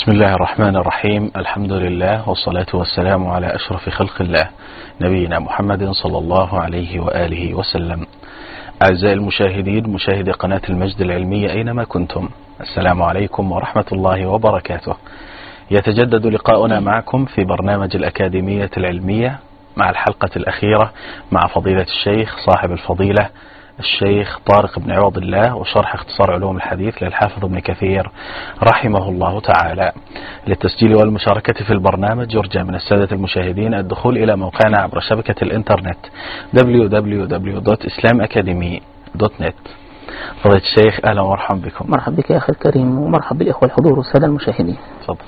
بسم الله الرحمن الرحيم. الحمد لله والصلاة والسلام على أشرف خلق الله نبينا محمد صلى الله عليه وآله وسلم. أعزائي المشاهدين، مشاهدي قناة المجد العلمية أينما كنتم، السلام عليكم ورحمة الله وبركاته. يتجدد لقاؤنا معكم في برنامج الأكاديمية العلمية مع الحلقة الأخيرة مع فضيلة الشيخ صاحب الفضيلة الشيخ طارق بن عوض الله، وشرح اختصار علوم الحديث للحافظ ابن كثير رحمه الله تعالى. للتسجيل والمشاركة في البرنامج يرجى من السادة المشاهدين الدخول إلى موقعنا عبر شبكة الإنترنت www.islamacademy.net. فضيلة الشيخ أهلا ومرحبا بكم. مرحبا بك يا أخي الكريم، ومرحبا بالإخوة الحضور والسادة المشاهدين. تفضل.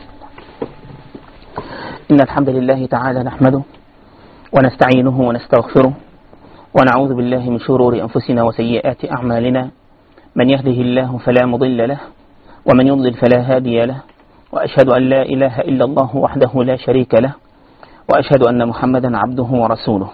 إن الحمد لله تعالى نحمده ونستعينه ونستغفره ونعوذ بالله من شرور أنفسنا وسيئات أعمالنا، من يهده الله فلا مضل له ومن يضلل فلا هادي له، وأشهد أن لا إله إلا الله وحده لا شريك له، وأشهد أن محمدا عبده ورسوله.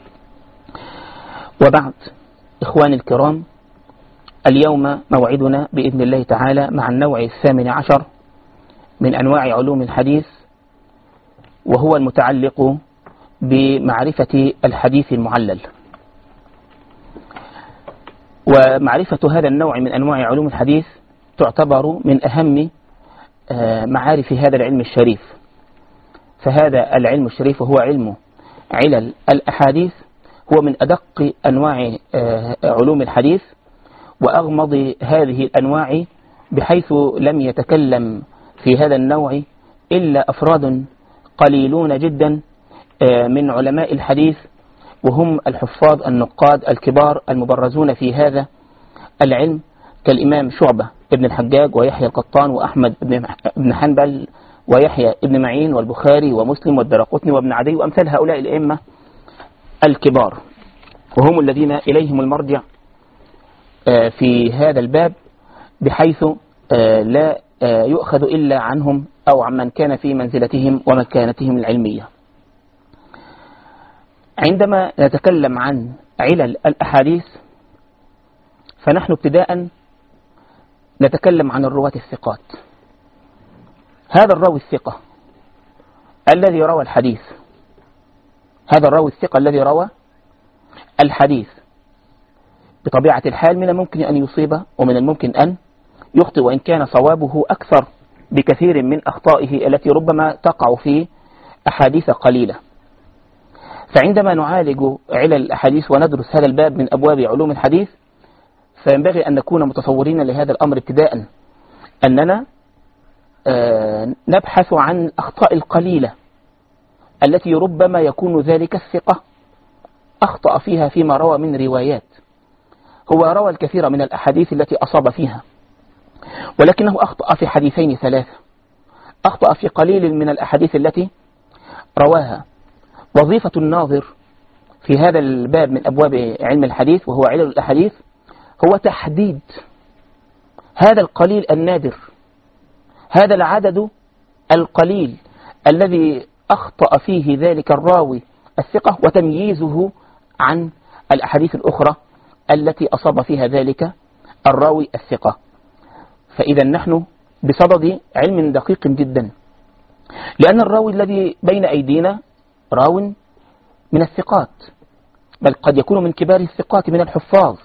وبعد، إخواني الكرام، اليوم موعدنا بإذن الله تعالى مع النوع 18 من أنواع علوم الحديث، وهو المتعلق بمعرفة الحديث المعلل. ومعرفة هذا النوع من أنواع علوم الحديث تعتبر من أهم معارف هذا العلم الشريف. فهذا العلم الشريف وهو علم علل الأحاديث هو من أدق أنواع علوم الحديث وأغمض هذه الأنواع، بحيث لم يتكلم في هذا النوع إلا أفراد قليلون جدا من علماء الحديث، وهم الحفاظ النقاد الكبار المبرزون في هذا العلم، كالإمام شعبة ابن الحجاج ويحيى القطان وأحمد بن حنبل ويحيى ابن معين والبخاري ومسلم والدرقطني وابن عدي وأمثال هؤلاء الأئمة الكبار، وهم الذين إليهم المرجع في هذا الباب، بحيث لا يؤخذ إلا عنهم أو عمن كان في منزلتهم ومكانتهم العلمية. عندما نتكلم عن علل الأحاديث فنحن ابتداء نتكلم عن الرواة الثقات. هذا الراوي الثقة الذي روى الحديث، هذا الراوي الثقة الذي روى الحديث بطبيعة الحال من الممكن أن يصيب ومن الممكن أن يخطئ، وإن كان صوابه أكثر بكثير من أخطائه التي ربما تقع في أحاديث قليلة. فعندما نعالج علل الأحاديث وندرس هذا الباب من أبواب علوم الحديث، فينبغي أن نكون متصورين لهذا الأمر ابتداء أننا نبحث عن الأخطاء القليلة التي ربما يكون ذلك الثقة أخطأ فيها فيما روى من روايات. هو روى الكثير من الأحاديث التي أصاب فيها، ولكنه أخطأ في حديثين ثلاثة، أخطأ في قليل من الأحاديث التي رواها. وظيفة الناظر في هذا الباب من أبواب علم الحديث وهو علل الأحاديث هو تحديد هذا القليل النادر، هذا العدد القليل الذي أخطأ فيه ذلك الراوي الثقة، وتمييزه عن الأحاديث الأخرى التي أصاب فيها ذلك الراوي الثقة. فإذا نحن بصدد علم دقيق جدا، لأن الراوي الذي بين أيدينا راو من الثقات، بل قد يكون من كبار الثقات من الحفاظ،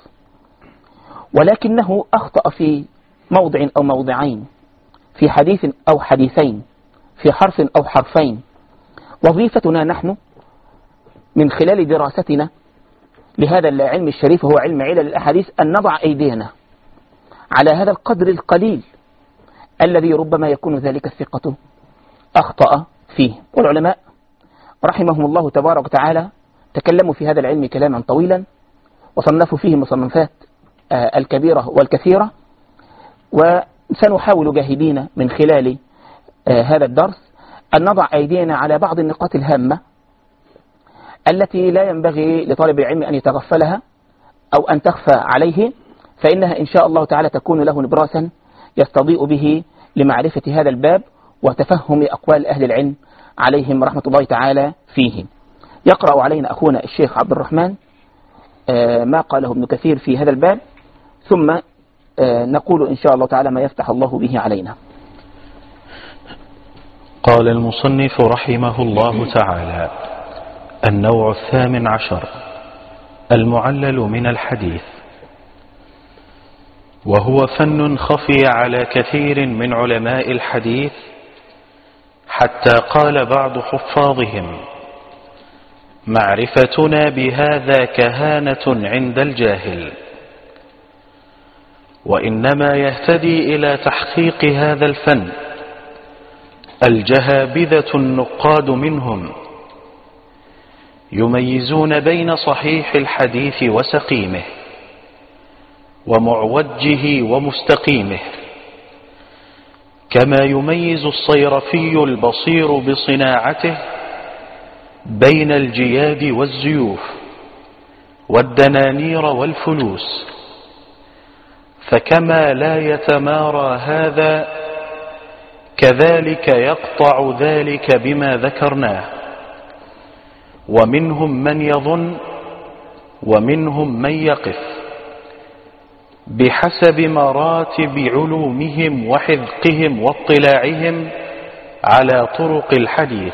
ولكنه أخطأ في موضع أو موضعين، في حديث أو حديثين، في حرف أو حرفين. وظيفتنا نحن من خلال دراستنا لهذا العلم الشريف هو علم علل الأحاديث أن نضع أيدينا على هذا القدر القليل الذي ربما يكون ذلك الثقة أخطأ فيه. والعلماء رحمهم الله تبارك وتعالى تكلموا في هذا العلم كلاما طويلا، وصنفوا فيه مصنفات الكبيرة والكثيرة، وسنحاول جاهدين من خلال هذا الدرس أن نضع أيدينا على بعض النقاط الهامة التي لا ينبغي لطالب العلم أن يتغفلها أو أن تخفى عليه، فإنها إن شاء الله تعالى تكون له نبراسا يستضيء به لمعرفة هذا الباب وتفهم أقوال أهل العلم عليهم رحمة الله تعالى فيه. يقرأ علينا أخونا الشيخ عبد الرحمن ما قاله ابن كثير في هذا الباب، ثم نقول إن شاء الله تعالى ما يفتح الله به علينا. قال المصنف رحمه الله تعالى: النوع 18 المعلل من الحديث، وهو فن خفي على كثير من علماء الحديث، حتى قال بعض حفاظهم: معرفتنا بهذا كهانة عند الجاهل. وإنما يهتدي إلى تحقيق هذا الفن الجهابذة النقاد منهم، يميزون بين صحيح الحديث وسقيمه، ومعوجه ومستقيمه، كما يميز الصيرفي البصير بصناعته بين الجياد والزيوف والدنانير والفلوس. فكما لا يتمارى هذا، كذلك يقطع ذلك بما ذكرناه. ومنهم من يظن ومنهم من يقف بحسب مراتب علومهم وحذقهم واطلاعهم على طرق الحديث،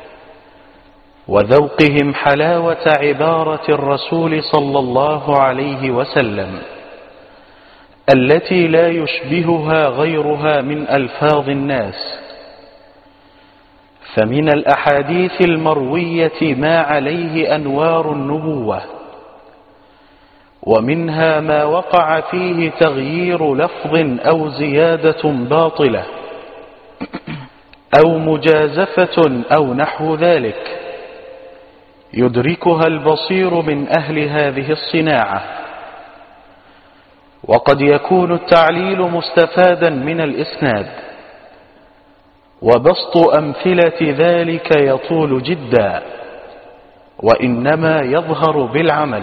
وذوقهم حلاوة عبارة الرسول صلى الله عليه وسلم التي لا يشبهها غيرها من ألفاظ الناس. فمن الأحاديث المروية ما عليه أنوار النبوة، ومنها ما وقع فيه تغيير لفظ أو زيادة باطلة أو مجازفة أو نحو ذلك، يدركها البصير من أهل هذه الصناعة. وقد يكون التعليل مستفادا من الإسناد، وبسط أمثلة ذلك يطول جدا، وإنما يظهر بالعمل.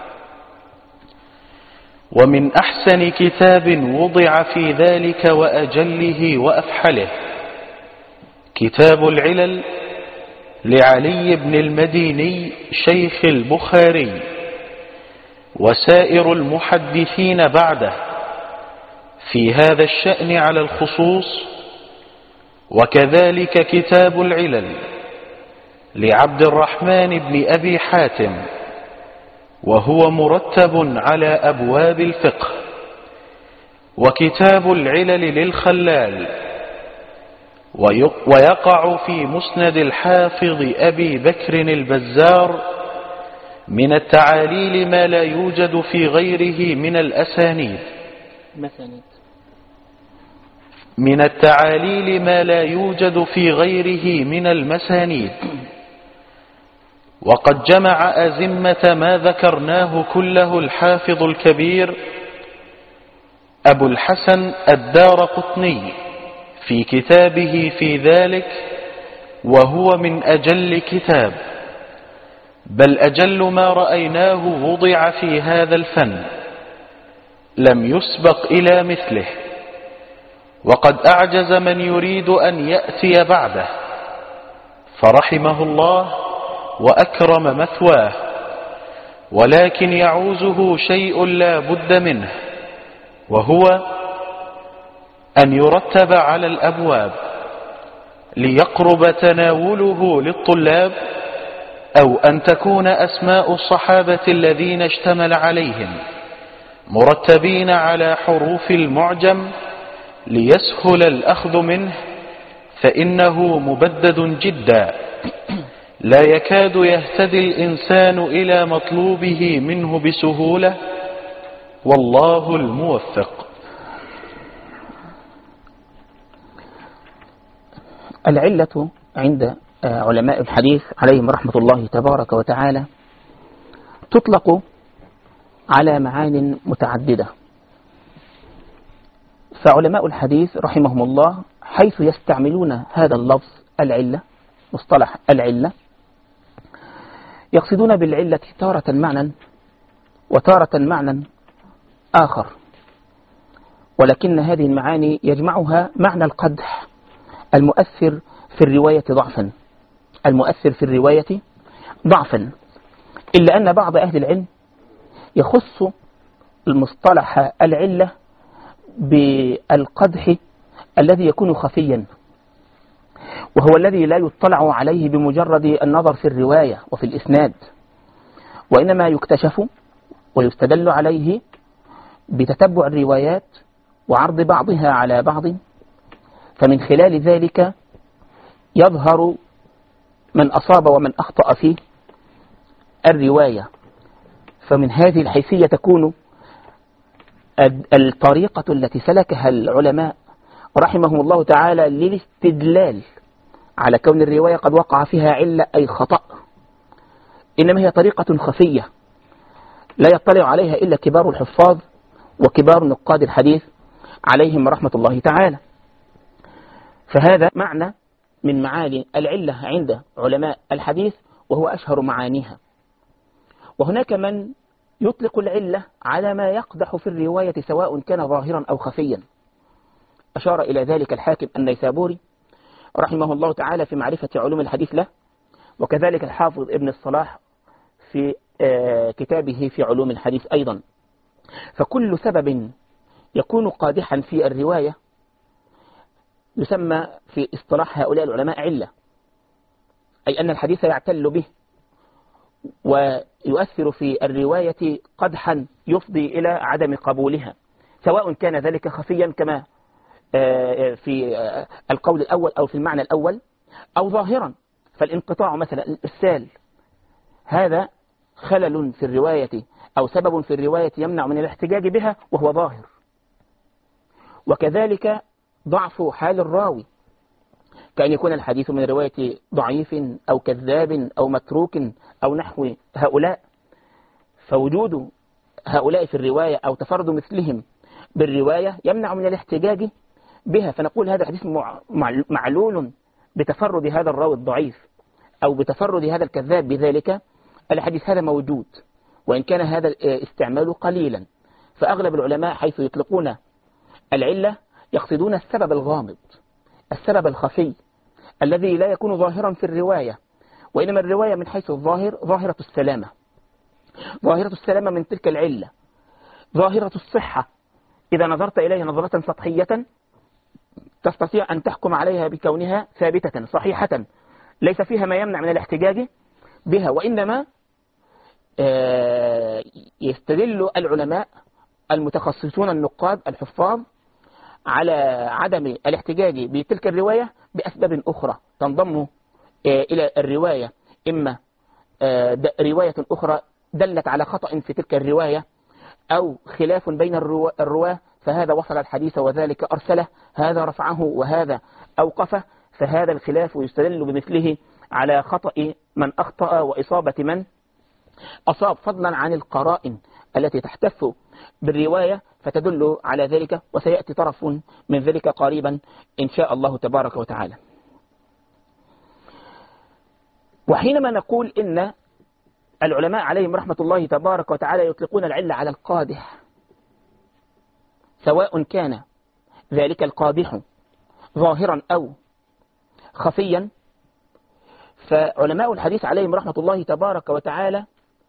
ومن أحسن كتاب وضع في ذلك وأجله وأفحله كتاب العلل لعلي بن المديني شيخ البخاري وسائر المحدثين بعده في هذا الشأن على الخصوص. وكذلك كتاب العلل لعبد الرحمن بن أبي حاتم، وهو مرتب على أبواب الفقه. وكتاب العلل للخلال، ويقع في مسند الحافظ أبي بكر البزار من التعاليل ما لا يوجد في غيره من الأسانيد. من التعاليل ما لا يوجد في غيره من المسانيد. وقد جمع أزمة ما ذكرناه كله الحافظ الكبير أبو الحسن الدارقطني في كتابه في ذلك، وهو من أجل كتاب، بل أجل ما رأيناه وضع في هذا الفن، لم يسبق إلى مثله. وقد أعجز من يريد أن يأتي بعده، فرحمه الله وأكرم مثواه، ولكن يعوزه شيء لا بد منه، وهو أن يرتب على الأبواب ليقرب تناوله للطلاب، أو أن تكون أسماء الصحابة الذين اشتمل عليهم مرتبين على حروف المعجم ليسهل الأخذ منه، فإنه مبدد جدا، لا يكاد يهتدي الإنسان إلى مطلوبه منه بسهولة، والله الموفق. العلة عند علماء الحديث عليهم رحمة الله تبارك وتعالى تطلق على معان متعددة. فعلماء الحديث رحمهم الله حيث يستعملون هذا اللفظ العلة، مصطلح العلة، يقصدون بالعلة تارة معنى وتارة معنى آخر، ولكن هذه المعاني يجمعها معنى القدح المؤثر في الرواية ضعفا، المؤثر في الرواية ضعفا، إلا أن بعض أهل العلم يخص المصطلح العلة بالقدح الذي يكون خفيا، وهو الذي لا يطلع عليه بمجرد النظر في الرواية وفي الإسناد، وإنما يكتشف ويستدل عليه بتتبع الروايات وعرض بعضها على بعض، فمن خلال ذلك يظهر من أصاب ومن أخطأ في الرواية. فمن هذه الحيثية تكون الطريقة التي سلكها العلماء رحمهم الله تعالى للاستدلال على كون الرواية قد وقع فيها علة أي خطأ، إنما هي طريقة خفية لا يطلع عليها إلا كبار الحفاظ وكبار نقاد الحديث عليهم رحمة الله تعالى. فهذا معنى من معاني العلة عند علماء الحديث، وهو أشهر معانيها. وهناك من يطلق العلة على ما يقدح في الرواية سواء كان ظاهرا أو خفيا، أشار إلى ذلك الحاكم النيسابوري رحمه الله تعالى في معرفة علوم الحديث له، وكذلك الحافظ ابن الصلاح في كتابه في علوم الحديث أيضا. فكل سبب يكون قادحا في الرواية يسمى في اصطلاح هؤلاء العلماء علة، أي أن الحديث يعتل به ويؤثر في الرواية قدحا يفضي إلى عدم قبولها، سواء كان ذلك خفيا كما في القول الأول أو في المعنى الأول، أو ظاهرا. فالانقطاع مثلا الإرسال هذا خلل في الرواية أو سبب في الرواية يمنع من الاحتجاج بها وهو ظاهر. وكذلك ضعف حال الراوي، كأن يكون الحديث من رواية ضعيف أو كذاب أو متروك أو نحو هؤلاء، فوجود هؤلاء في الرواية أو تفرد مثلهم بالرواية يمنع من الاحتجاج بها، فنقول هذا الحديث معلول بتفرد هذا الراوي الضعيف أو بتفرد هذا الكذاب بذلك. الحديث هذا موجود وإن كان هذا الاستعمال قليلا. فأغلب العلماء حيث يطلقون العلة يقصدون السبب الغامض، السبب الخفي الذي لا يكون ظاهرا في الرواية، وإنما الرواية من حيث الظاهر ظاهرة السلامة، ظاهرة السلامة من تلك العلة، ظاهرة الصحة. إذا نظرت إليها نظرة سطحية تستطيع أن تحكم عليها بكونها ثابتة صحيحة ليس فيها ما يمنع من الاحتجاج بها، وإنما يستدل العلماء المتخصصون النقاد الحفاظ على عدم الاحتجاج بتلك الرواية بأسباب أخرى تنضم إلى الرواية، إما رواية أخرى دلت على خطأ في تلك الرواية أو خلاف بين الرواة، فهذا وصل الحديث وذلك أرسله، هذا رفعه وهذا أوقفه، فهذا الخلاف يستدل بمثله على خطأ من أخطأ وإصابة من أصاب، فضلا عن القرائن التي تحتف بالرواية فتدل على ذلك، وسيأتي طرف من ذلك قريبا إن شاء الله تبارك وتعالى. وحينما نقول إن العلماء عليهم رحمة الله تبارك وتعالى يطلقون العلة على القادح، سواء كان ذلك القادح ظاهرا أو خفيا، فعلماء الحديث عليهم رحمة الله تبارك وتعالى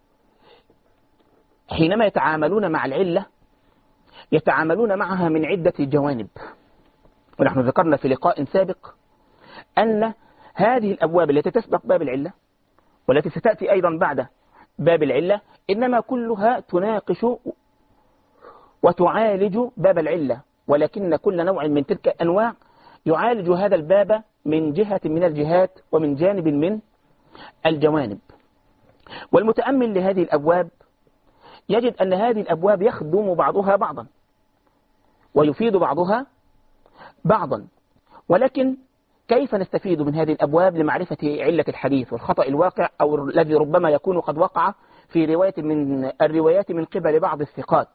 حينما يتعاملون مع العلة يتعاملون معها من عدة جوانب. ونحن ذكرنا في لقاء سابق أن هذه الأبواب التي تسبق باب العلة والتي ستأتي أيضا بعد باب العلة إنما كلها تناقش وتعالج باب العلة، ولكن كل نوع من تلك الأنواع يعالج هذا الباب من جهة من الجهات ومن جانب من الجوانب. والمتأمل لهذه الأبواب يجد أن هذه الأبواب يخدم بعضها بعضا ويفيد بعضها بعضا، ولكن كيف نستفيد من هذه الأبواب لمعرفة علة الحديث والخطأ الواقع أو الذي ربما يكون قد وقع في رواية من الروايات من قبل بعض الثقات؟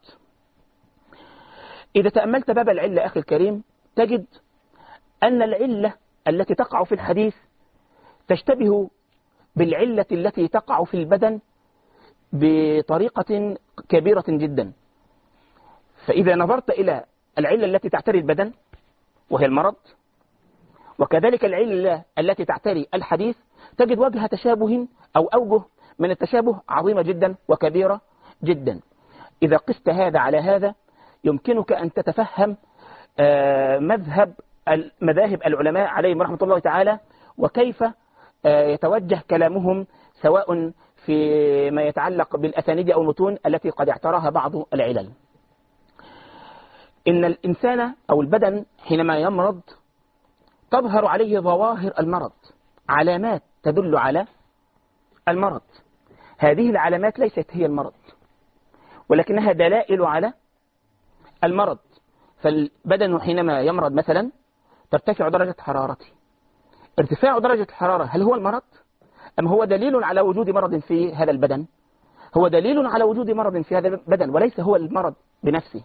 إذا تأملت باب العلة أخي الكريم تجد أن العلة التي تقع في الحديث تشتبه بالعلة التي تقع في البدن بطريقة كبيرة جدا. فإذا نظرت إلى العلة التي تعتري البدن وهي المرض، وكذلك العلة التي تعتري الحديث، تجد وجه تشابه أو أوجه من التشابه عظيمة جدا وكبيرة جدا. إذا قست هذا على هذا يمكنك أن تتفهم مذهب المذاهب العلماء عليهم رحمة الله تعالى، وكيف يتوجه كلامهم سواء فيما يتعلق بالأسانيد أو المتون التي قد اعتراها بعض العلل. إن الإنسان أو البدن حينما يمرض تظهر عليه ظواهر المرض، علامات تدل على المرض. هذه العلامات ليست هي المرض، ولكنها دلائل على المرض. فالبدن حينما يمرض مثلا ترتفع درجة حرارته. ارتفاع درجة الحرارة هل هو المرض؟ أم هو دليل على وجود مرض في هذا البدن؟ هو دليل على وجود مرض في هذا البدن وليس هو المرض بنفسه.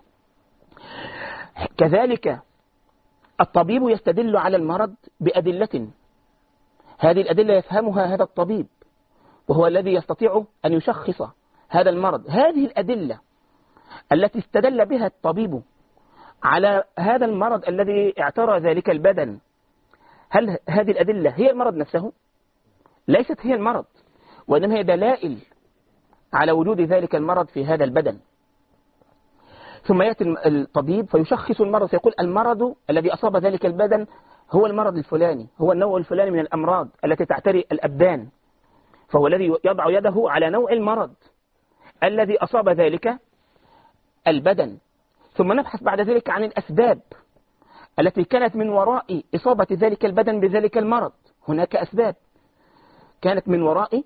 كذلك الطبيب يستدل على المرض بأدلة، هذه الأدلة يفهمها هذا الطبيب وهو الذي يستطيع أن يشخص هذا المرض. هذه الأدلة التي استدل بها الطبيب على هذا المرض الذي اعترى ذلك البدن، هل هذه الأدلة هي المرض نفسه؟ ليست هي المرض، وإنما هي دلائل على وجود ذلك المرض في هذا البدن. ثم يأتي الطبيب فيشخص المرض، فيقول المرض الذي أصاب ذلك البدن هو المرض الفلاني، هو النوع الفلاني من الأمراض التي تعتري الأبدان، فهو الذي يضع يده على نوع المرض الذي أصاب ذلك البدن. ثم نبحث بعد ذلك عن الأسباب التي كانت من وراء إصابة ذلك البدن بذلك المرض. هناك أسباب كانت من وراء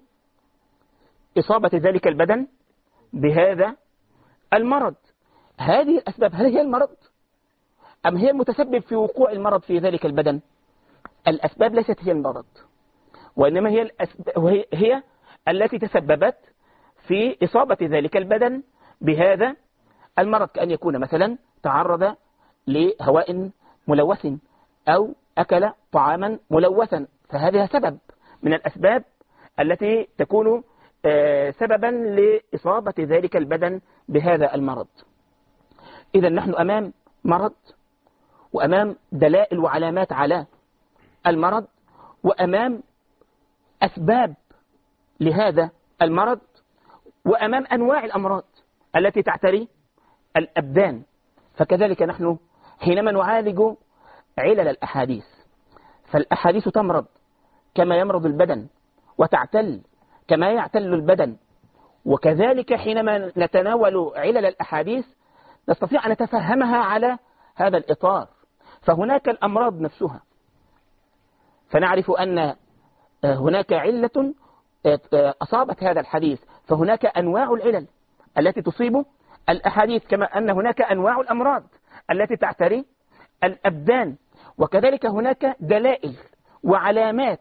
إصابة ذلك البدن بهذا المرض. هذه الأسباب هل هي المرض أم هي المتسبب في وقوع المرض في ذلك البدن؟ الأسباب ليست هي المرض، وإنما هي التي تسببت في إصابة ذلك البدن بهذا المرض، كأن يكون مثلا تعرض لهواء ملوث أو أكل طعاما ملوثا، فهذا سبب من الأسباب التي تكون سببا لإصابة ذلك البدن بهذا المرض. إذا نحن أمام مرض، وأمام دلائل وعلامات على المرض، وأمام أسباب لهذا المرض، وأمام أنواع الأمراض التي تعتري الأبدان. فكذلك نحن حينما نعالج علل الأحاديث، فالأحاديث تمرض كما يمرض البدن، وتعتل كما يعتل البدن. وكذلك حينما نتناول علل الأحاديث نستطيع أن نتفهمها على هذا الإطار. فهناك الأمراض نفسها، فنعرف أن هناك علة أصابت هذا الحديث، فهناك أنواع العلل التي تصيب الأحاديث، كما أن هناك أنواع الأمراض التي تعتري الأبدان. وكذلك هناك دلائل وعلامات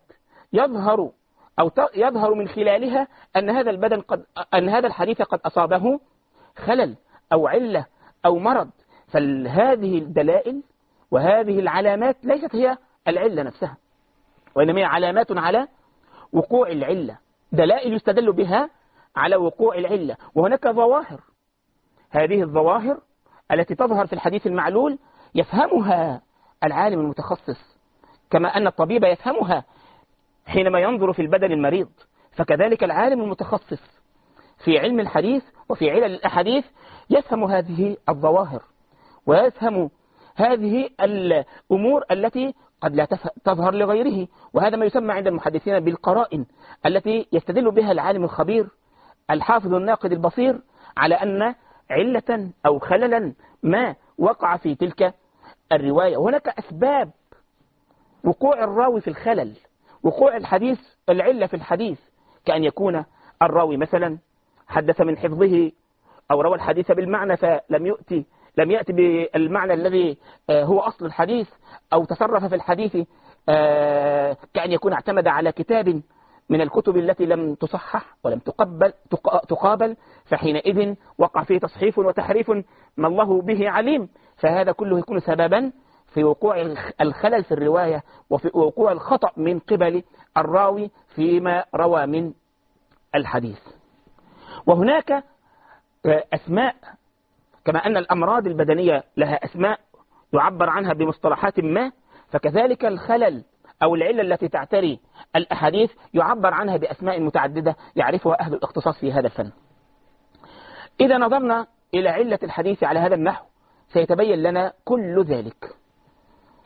يظهر من خلالها أن هذا الحديث قد أصابه خلل أو علة أو مرض. فهذه الدلائل وهذه العلامات ليست هي العلة نفسها، وإنما هي علامات على وقوع العلة، دلائل يستدل بها على وقوع العلة. وهناك ظواهر، هذه الظواهر التي تظهر في الحديث المعلول يفهمها العالم المتخصص، كما أن الطبيب يفهمها حينما ينظر في البدن المريض. فكذلك العالم المتخصص في علم الحديث وفي علل الأحاديث يفهم هذه الظواهر، ويفهم هذه الأمور التي قد لا تظهر لغيره. وهذا ما يسمى عند المحدثين بالقرائن، التي يستدل بها العالم الخبير الحافظ الناقد البصير على أن علة أو خللا ما وقع في تلك الرواية. وهناك أسباب وقوع الراوي في الخلل، وقوع الحديث العلة في الحديث، كأن يكون الراوي مثلا حدث من حفظه أو روى الحديث بالمعنى فلم يأتي بالمعنى الذي هو أصل الحديث، أو تصرف في الحديث كأن يكون اعتمد على كتاب من الكتب التي لم تصحح ولم تقابل، فحينئذ وقع فيه تصحيف وتحريف ما الله به عليم. فهذا كله يكون سببا في وقوع الخلل في الرواية، وفي وقوع الخطأ من قبل الراوي فيما روى من الحديث. وهناك أسماء، كما أن الأمراض البدنية لها أسماء يعبر عنها بمصطلحات ما، فكذلك الخلل أو العلة التي تعتري الأحاديث يعبر عنها بأسماء متعددة يعرفها أهل الاختصاص في هذا الفن. إذا نظرنا إلى علة الحديث على هذا النحو سيتبين لنا كل ذلك.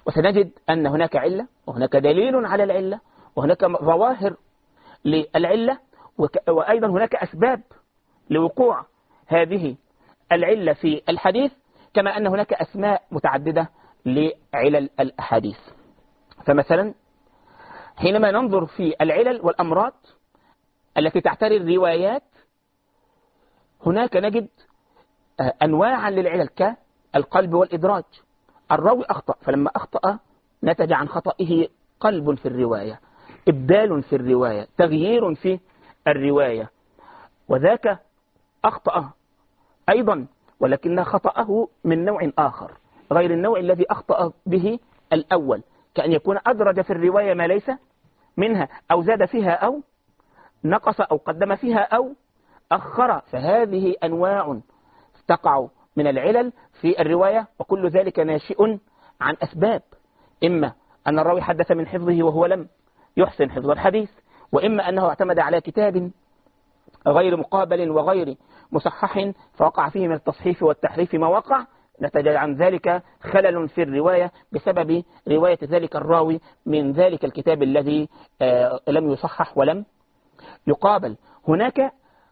وسنجد أن هناك علة وهناك دليل على العلة وهناك ظواهر للعلة، وأيضا هناك أسباب لوقوع هذه العلة في الحديث، كما أن هناك أسماء متعددة لعلل الأحاديث. فمثلا حينما ننظر في العلل والأمراض التي تعتري الروايات، هناك نجد أنواعا للعلل كالقلب والإدراج. الراوي أخطأ، فلما أخطأ نتج عن خطئه قلب في الرواية، إبدال في الرواية، تغيير في الرواية، وذاك أخطأ أيضا ولكن خطأه من نوع آخر غير النوع الذي أخطأ به الأول، كأن يكون أدرج في الرواية ما ليس منها، أو زاد فيها، أو نقص، أو قدم فيها، أو أخر. فهذه أنواع تقع من العلل في الرواية، وكل ذلك ناشئ عن أسباب، إما أن الراوي حدث من حفظه وهو لم يحسن حفظ الحديث، وإما أنه اعتمد على كتاب غير مقابل وغير مصحح فوقع فيه من التصحيف والتحريف ما وقع، نتج عن ذلك خلل في الرواية بسبب رواية ذلك الراوي من ذلك الكتاب الذي لم يصحح ولم يقابل. هناك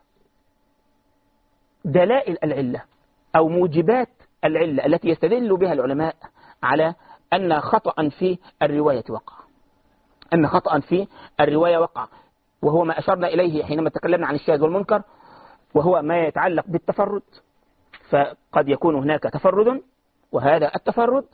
دلائل العلة أو موجبات العلة التي يستدل بها العلماء على أن خطأ في الرواية وقع، وهو ما أشرنا إليه حينما تكلمنا عن الشاذ والمنكر، وهو ما يتعلق بالتفرد. فقد يكون هناك تفرد، وهذا التفرد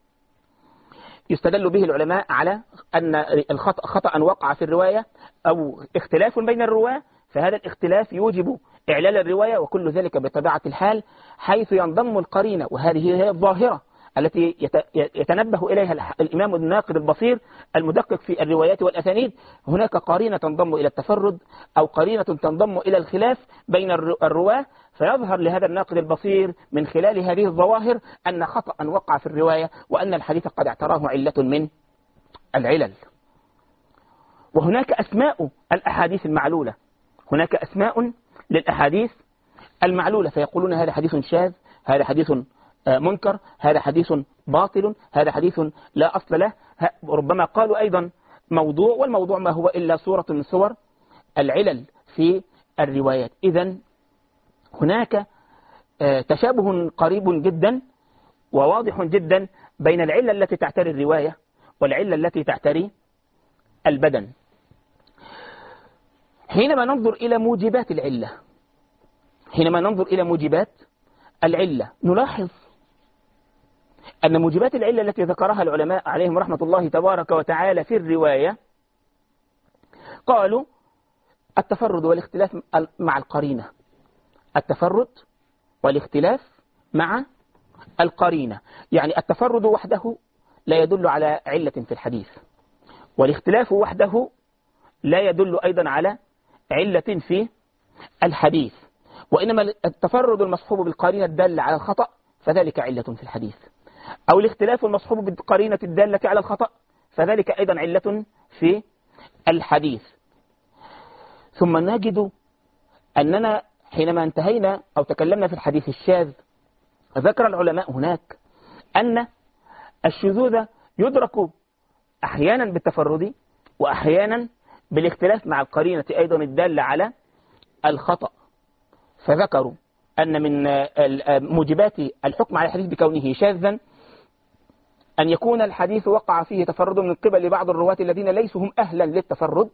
يستدل به العلماء على أن خطأ وقع في الرواية أو اختلاف بين الرواة، فهذا الاختلاف يوجب إعلال الرواية، وكل ذلك بطبيعة الحال حيث ينضم القرينة، وهذه هي الظاهرة التي يتنبه إليها الإمام الناقد البصير المدقق في الروايات والأسانيد. هناك قرينة تنضم إلى التفرد أو قرينة تنضم إلى الخلاف بين الرواة، فيظهر لهذا الناقد البصير من خلال هذه الظواهر أن خطأ وقع في الرواية، وأن الحديث قد اعتراه علة من العلل. وهناك أسماء الأحاديث المعلولة، هناك أسماء للأحاديث المعلولة، فيقولون هذا حديث شاذ، هذا حديث منكر، هذا حديث باطل، هذا حديث لا أصل له. ربما قالوا أيضا موضوع، والموضوع ما هو إلا صورة من صور العلل في الروايات. إذن هناك تشابه قريب جدا وواضح جدا بين العلة التي تعتري الرواية والعلة التي تعتري البدن. حينما ننظر إلى موجبات العلة نلاحظ أن موجبات العلة التي ذكرها العلماء عليهم رحمة الله تبارك وتعالى في الرواية، قالوا التفرد والاختلاف مع القرينة، التفرد والاختلاف مع القرينة. يعني التفرد وحده لا يدل على علة في الحديث، والاختلاف وحده لا يدل أيضا على علة في الحديث، وإنما التفرد المصحوب بالقرينة الدالة على الخطأ فذلك علة في الحديث، أو الاختلاف المصحوب بالقرينة الدالة على الخطأ فذلك أيضا علة في الحديث. ثم نجد أننا حينما انتهينا أو تكلمنا في الحديث الشاذ، ذكر العلماء هناك أن الشذوذ يدرك أحيانا بالتفرد وأحيانا بالاختلاف مع القرينة أيضا الدالة على الخطأ، فذكروا أن من موجبات الحكم على الحديث بكونه شاذا أن يكون الحديث وقع فيه تفرد من قبل بعض الرواة الذين ليسوا هم أهلا للتفرد،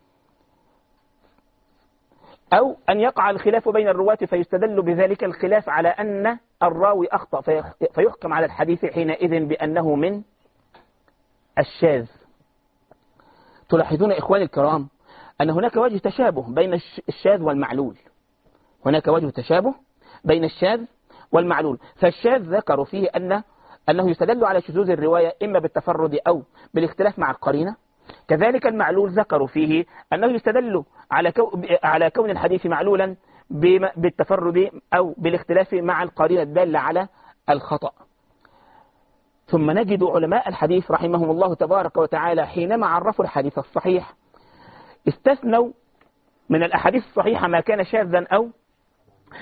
أو أن يقع الخلاف بين الرواة فيستدل بذلك الخلاف على أن الراوي أخطأ فيحكم على الحديث حينئذ بأنه من الشاذ. تلاحظون إخواني الكرام أن هناك وجه تشابه بين الشاذ والمعلول، هناك وجه تشابه بين الشاذ والمعلول. فالشاذ ذكروا فيه أنه يستدل على شذوذ الرواية إما بالتفرد أو بالاختلاف مع القرينة. كذلك المعلول ذكروا فيه أنه يستدل على كون الحديث معلولا بالتفرد أو بالاختلاف مع القرينة الدالة على الخطأ. ثم نجد علماء الحديث رحمهم الله تبارك وتعالى حينما عرفوا الحديث الصحيح استثنوا من الأحاديث الصحيحة ما كان شاذا أو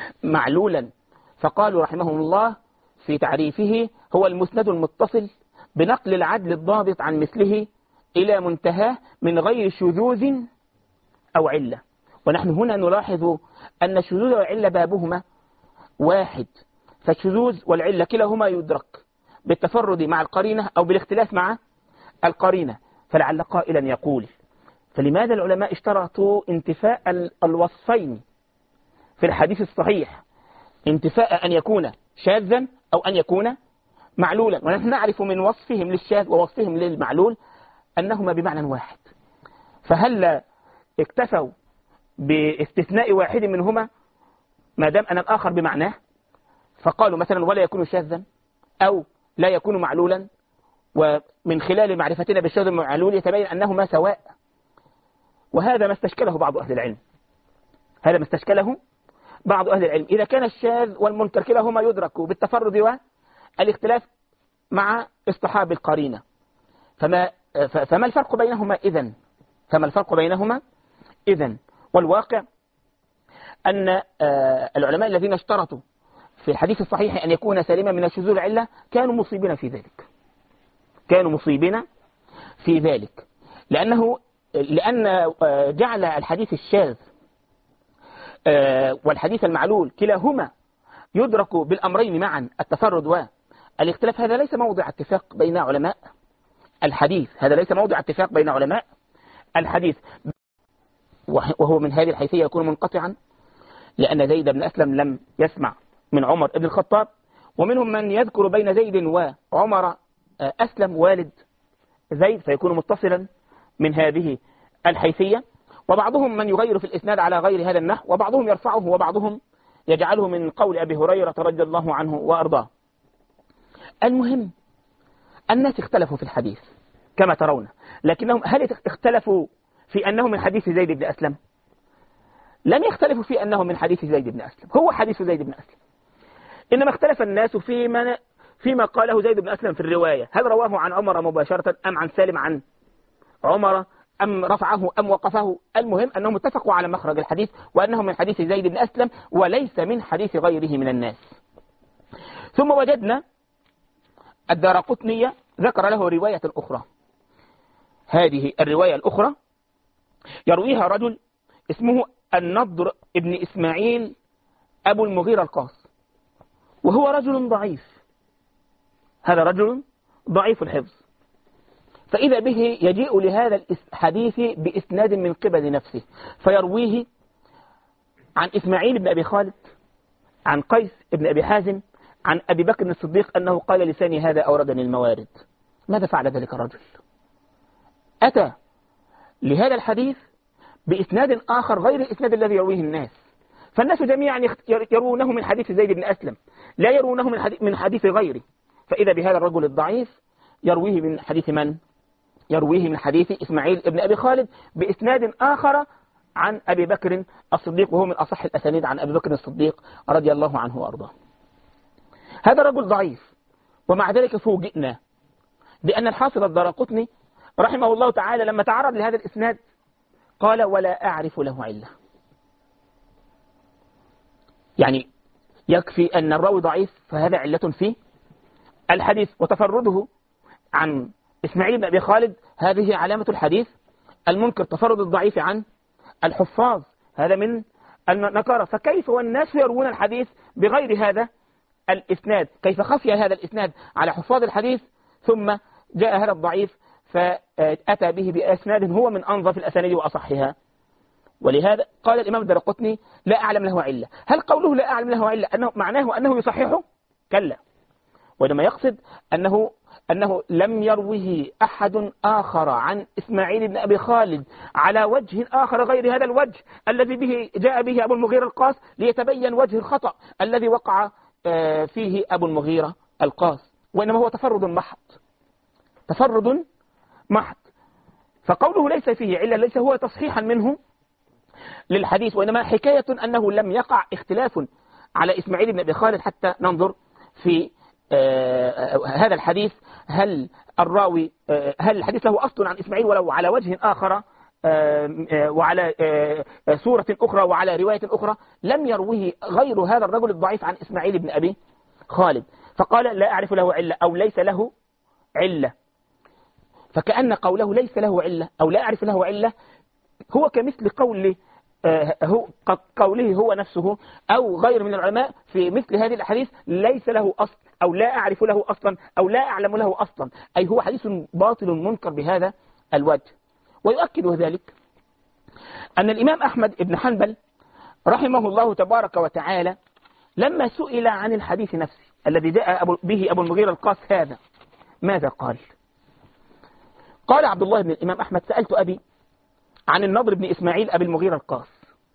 معلولا، فقالوا رحمهم الله في تعريفه هو المسند المتصل بنقل العدل الضابط عن مثله إلى منتهاه من غير شذوذ أو علة. ونحن هنا نلاحظ أن الشذوذ والعلة بابهما واحد، فالشذوذ والعلة كلاهما يدرك بالتفرد مع القرينة أو بالاختلاف مع القرينة. فلعل قائلا يقول: فلماذا العلماء اشترطوا انتفاء الوصفين في الحديث الصحيح، انتفاء أن يكون شاذا أو أن يكون معلولا، ونحن نعرف من وصفهم للشاذ ووصفهم للمعلول أنهما بمعنى واحد؟ فهل اكتفوا باستثناء واحد منهما ما دام أن الآخر بمعناه، فقالوا مثلا ولا يكون شاذا أو لا يكون معلولا، ومن خلال معرفتنا بالشاذ والمعلول يتبين أنهما سواء. وهذا ما استشكله بعض أهل العلم، هذا ما استشكله بعض أهل العلم. إذا كان الشاذ والمنكر كلاهما يدرك بالتفرد والاختلاف مع اصطحاب القرينة، فما الفرق بينهما إذن؟ فما الفرق بينهما إذن؟ والواقع أن العلماء الذين اشترطوا في الحديث الصحيح أن يكون سالما من الشذوذ والعلة كانوا مصيبين في ذلك، كانوا مصيبين في ذلك، لأن جعل الحديث الشاذ والحديث المعلول كلاهما يدرك بالأمرين معا، التفرد والاختلاف، هذا ليس موضع اتفاق بين علماء الحديث، هذا ليس موضع اتفاق بين علماء الحديث، وهو من هذه الحيثية يكون منقطعا، لأن زيد بن أسلم لم يسمع من عمر بن الخطاب، ومنهم من يذكر بين زيد وعمر أسلم والد زيد، فيكون متصلا من هذه الحيثية. وبعضهم من يغير في الإسناد على غير هذا النحو، وبعضهم يرفعه وبعضهم يجعله من قول أبي هريرة رضي الله عنه وأرضاه. المهم الناس اختلفوا في الحديث كما ترون، لكنهم هل اختلفوا في أنه من حديث زيد بن أسلم؟ لم يختلفوا في أنه من حديث زيد بن أسلم، هو حديث زيد بن أسلم، إنما اختلف الناس فيما قاله زيد بن أسلم في الرواية، هل رواه عن عمر مباشرة أم عن سالم عن عمر أم رفعه أم وقفه. المهم أنهم اتفقوا على مخرج الحديث وأنه من حديث زيد بن أسلم وليس من حديث غيره من الناس. ثم وجدنا الدارقطني ذكر له رواية أخرى، هذه الرواية الأخرى يرويها رجل اسمه النضر ابن إسماعيل أبو المغيرة القاص، وهو رجل ضعيف، هذا رجل ضعيف الحفظ، فإذا به يجيء لهذا الحديث بإسناد من قبل نفسه، فيرويه عن إسماعيل بن أبي خالد عن قيس بن أبي حازم عن أبي بكر الصديق أنه قال لساني هذا أوردني الموارد. ماذا فعل ذلك الرجل؟ أتى لهذا الحديث بإسناد آخر غير الإسناد الذي يرويه الناس، فالناس جميعا يرونه من حديث زيد بن أسلم، لا يرونه من حديث غيره، فإذا بهذا الرجل الضعيف يرويه من حديث من؟ يرويه من حديث إسماعيل بن أبي خالد بإسناد آخر عن أبي بكر الصديق، وهو من أصح الأسانيد عن أبي بكر الصديق رضي الله عنه وأرضاه. هذا الرجل ضعيف، ومع ذلك فوجئنا بأن الحافظ الدارقطني رحمه الله تعالى لما تعرض لهذا الإسناد قال ولا أعرف له علة. يعني يكفي أن الراوي ضعيف فهذا علة في الحديث، وتفرده عن إسماعيل بن أبي خالد هذه علامة الحديث المنكر، تفرد الضعيف عن الحفاظ هذا من النكارة. فكيف والناس يروون الحديث بغير هذا الإسناد؟ كيف خفي هذا الإسناد على حفاظ الحديث ثم جاء هذا الضعيف فأتى به بأسناد هو من أنظف الأسانيد وأصحها؟ ولهذا قال الإمام الدارقطني لا أعلم له علة. هل قوله لا أعلم له علة معناه أنه يصححه؟ كلا، وإنما يقصد أنه لم يروه أحد آخر عن إسماعيل بن أبي خالد على وجه آخر غير هذا الوجه الذي به جاء به أبو المغيرة القاص، ليتبين وجه الخطأ الذي وقع فيه أبو المغيرة القاص، وإنما هو تفرد محض، تفرد محض. فقوله ليس فيه علة ليس هو تصحيحا منه للحديث، وإنما حكاية أنه لم يقع اختلاف على إسماعيل بن أبي خالد حتى ننظر في هذا الحديث هل الحديث له أصل عن إسماعيل ولو على وجه آخر وعلى صورة أخرى وعلى رواية أخرى لم يروه غير هذا الرجل الضعيف عن إسماعيل بن أبي خالد. فقال لا أعرف له علة أو ليس له علة، فكأن قوله ليس له علة أو لا أعرف له علة هو كمثل قوله هو نفسه أو غير من العلماء في مثل هذه الأحاديث ليس له أصل أو لا أعرف له أصلا أو لا أعلم له أصلا، أي هو حديث باطل منكر بهذا الوجه. ويؤكد ذلك أن الإمام أحمد بن حنبل رحمه الله تبارك وتعالى لما سئل عن الحديث نفسه الذي جاء به أبو المغيرة القاس هذا ماذا قال؟ قال عبد الله بن الإمام أحمد: سألت أبي عن النضر بن إسماعيل أبي المغيرة القاس،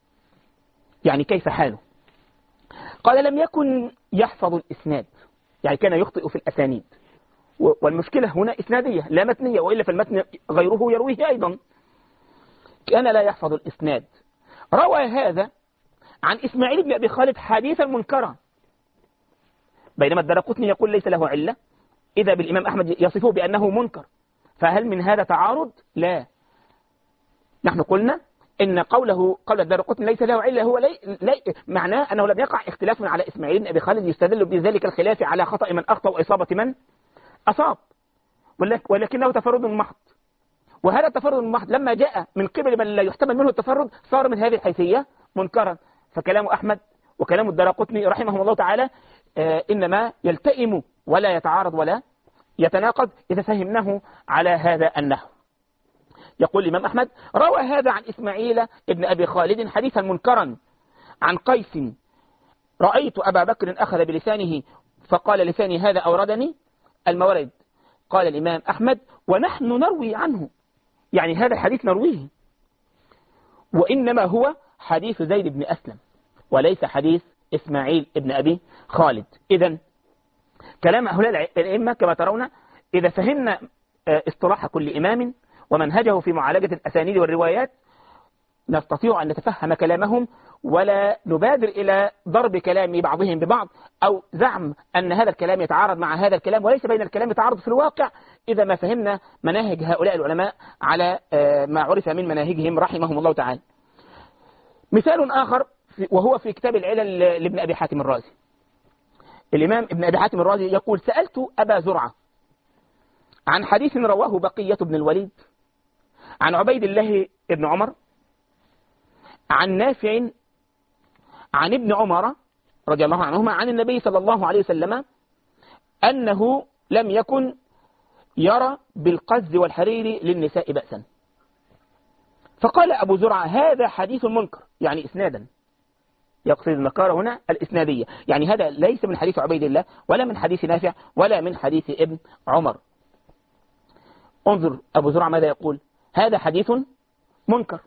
يعني كيف حاله؟ قال: لم يكن يحفظ الإسناد، يعني كان يخطئ في الأسانيد، والمشكلة هنا إسنادية لا متنية، وإلا فالمتن غيره يرويه أيضا. كان لا يحفظ الإسناد. روى هذا عن إسماعيل بن أبي خالد حديثا منكرا، بينما الدارقطني يقول ليس له علة، إذا بالإمام أحمد يصفه بأنه منكر. فهل من هذا تعارض؟ لا. نحن قلنا إن قول الدارقطني ليس له علة هو معناه أنه لم يقع اختلاف على إسماعيل بن أبي خالد يستدل بذلك الخلاف على خطأ من أخطأ وإصابة من أصاب، ولكنه تفرد محض. وهذا التفرد المحض لما جاء من قبل من لا يحتمل منه التفرد صار من هذه الحيثية منكرا. فكلام أحمد وكلام الدارقطني رحمه الله تعالى إنما يلتئم ولا يتعارض ولا يتناقض إذا فهمناه على هذا النحو. يقول الإمام أحمد: روى هذا عن إسماعيل ابن أبي خالد حديثا منكرا عن قيس: رأيت أبا بكر أخذ بلسانه فقال لساني هذا أوردني المورد. قال الإمام أحمد: ونحن نروي عنه، يعني هذا الحديث نرويه، وإنما هو حديث زيد بن أسلم وليس حديث إسماعيل ابن أبي خالد. إذن كلام هؤلاء الأئمة كما ترون إذا فهمنا اصطلاح كل إمام ومنهجه في معالجة الأسانيد والروايات نستطيع أن نتفهم كلامهم، ولا نبادر إلى ضرب كلام بعضهم ببعض أو زعم أن هذا الكلام يتعارض مع هذا الكلام، وليس بين الكلام تعارض في الواقع إذا ما فهمنا مناهج هؤلاء العلماء على ما عرف من مناهجهم رحمهم الله تعالى. مثال آخر وهو في كتاب العلل لابن أبي حاتم الرازي. الإمام ابن أبي حاتم الرازي يقول: سألت أبا زرعة عن حديث رواه بقية بن الوليد عن عبيد الله بن عمر عن نافع عن ابن عمر رضي الله عنهما عن النبي صلى الله عليه وسلم أنه لم يكن يرى بالقز والحرير للنساء بأسا. فقال أبو زرعة: هذا حديث منكر، يعني إسنادا، يقصد النكارة هنا الإسنادية، يعني هذا ليس من حديث عبيد الله ولا من حديث نافع ولا من حديث ابن عمر. انظر أبو زرعة ماذا يقول: هذا حديث منكر.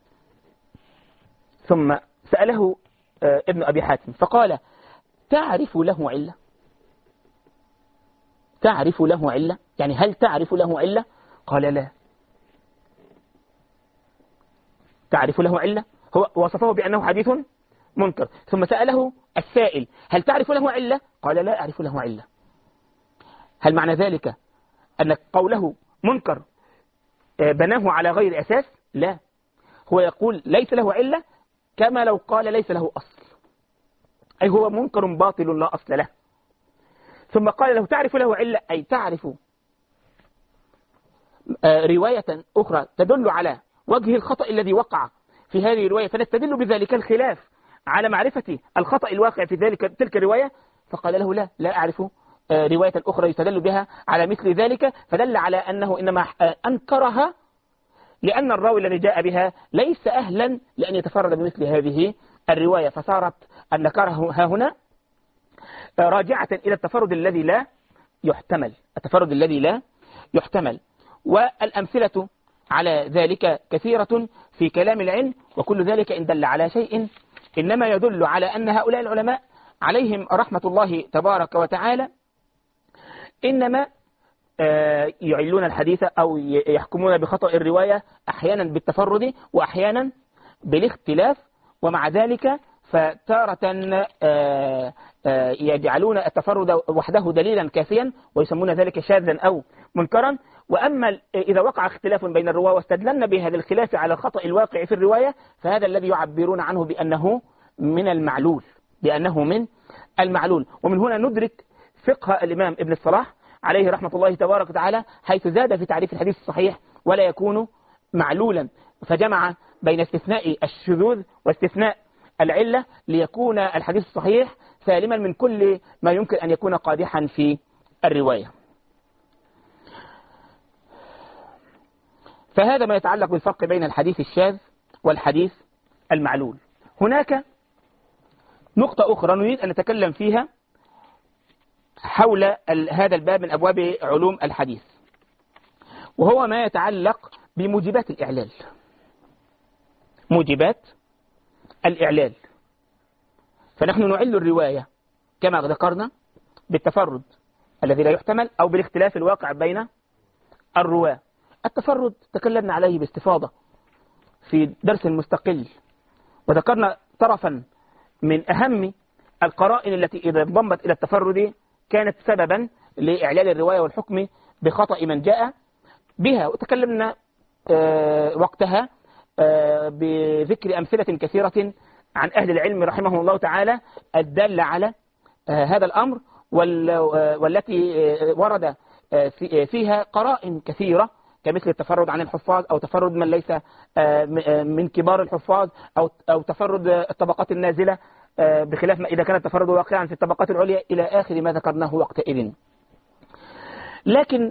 ثم سأله ابن أبي حاتم فقال: تعرف له علة؟ تعرف له علة؟ يعني هل تعرف له علة؟ قال: لا. تعرف له علة؟ هو وصفه بأنه حديث منكر. ثم سأله السائل: هل تعرف له علة؟ قال: لا أعرف له علة. هل معنى ذلك أن قوله منكر بناه على غير أساس؟ لا، هو يقول ليس له علة كما لو قال ليس له أصل، أي هو منكر باطل لا أصل له. ثم قال له: تعرف له علة، أي تعرف رواية أخرى تدل على وجه الخطأ الذي وقع في هذه الرواية فنستدل بذلك الخلاف على معرفة الخطأ الواقع في تلك الرواية؟ فقال له: لا أعرف رواية أخرى يستدل بها على مثل ذلك، فدل على أنه إنما أنكرها لأن الراوي الذي جاء بها ليس أهلا لأن يتفرد بمثل هذه الرواية، فصارت النكارة ها هنا راجعة إلى التفرد الذي لا يحتمل، التفرد الذي لا يحتمل. والأمثلة على ذلك كثيرة في كلام العلم، وكل ذلك إن دل على شيء إنما يدل على أن هؤلاء العلماء عليهم رحمة الله تبارك وتعالى إنما يعلون الحديث أو يحكمون بخطأ الرواية أحيانا بالتفرد وأحيانا بالاختلاف، ومع ذلك فتارة يجعلون التفرد وحده دليلا كافيا ويسمون ذلك شاذا أو منكرا. وأما إذا وقع اختلاف بين الرواة واستدلنا بهذا الخلاف على الخطأ الواقع في الرواية فهذا الذي يعبرون عنه بأنه من المعلول، بأنه من المعلول. ومن هنا ندرك فقه الإمام ابن الصلاح عليه رحمة الله تبارك وتعالى، حيث زاد في تعريف الحديث الصحيح ولا يكون معلولا، فجمع بين استثناء الشذوذ واستثناء العلة ليكون الحديث الصحيح سالما من كل ما يمكن أن يكون قادحا في الرواية. فهذا ما يتعلق بالفرق بين الحديث الشاذ والحديث المعلول. هناك نقطة أخرى نريد أن نتكلم فيها حول هذا الباب من أبواب علوم الحديث، وهو ما يتعلق بموجبات الإعلال. موجبات الإعلال، فنحن نعل الرواية كما ذكرنا بالتفرد الذي لا يحتمل أو بالاختلاف الواقع بين الرواة. التفرد تكلمنا عليه باستفاضة في درس مستقل، وذكرنا طرفا من أهم القرائن التي إذا انضمت إلى التفرد كانت سببا لإعلال الرواية والحكم بخطأ من جاء بها، وتكلمنا وقتها بذكر أمثلة كثيرة عن أهل العلم رحمهم الله تعالى الدالة على هذا الأمر، والتي ورد فيها قرائن كثيرة كمثل التفرد عن الحفاظ، أو تفرد من ليس من كبار الحفاظ، أو تفرد الطبقات النازلة، بخلاف ما إذا كان التفرد واقعا في الطبقات العليا، إلى آخر ما ذكرناه وقتئذ. لكن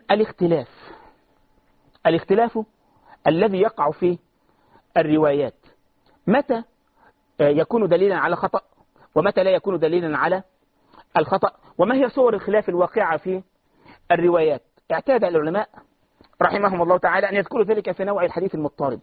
الاختلاف الذي يقع في الروايات متى يكون دليلا على خطأ ومتى لا يكون دليلا على الخطأ، وما هي صور الخلاف الواقعة في الروايات. اعتاد العلماء رحمهم الله تعالى أن يذكروا ذلك في نوع الحديث المضطرب،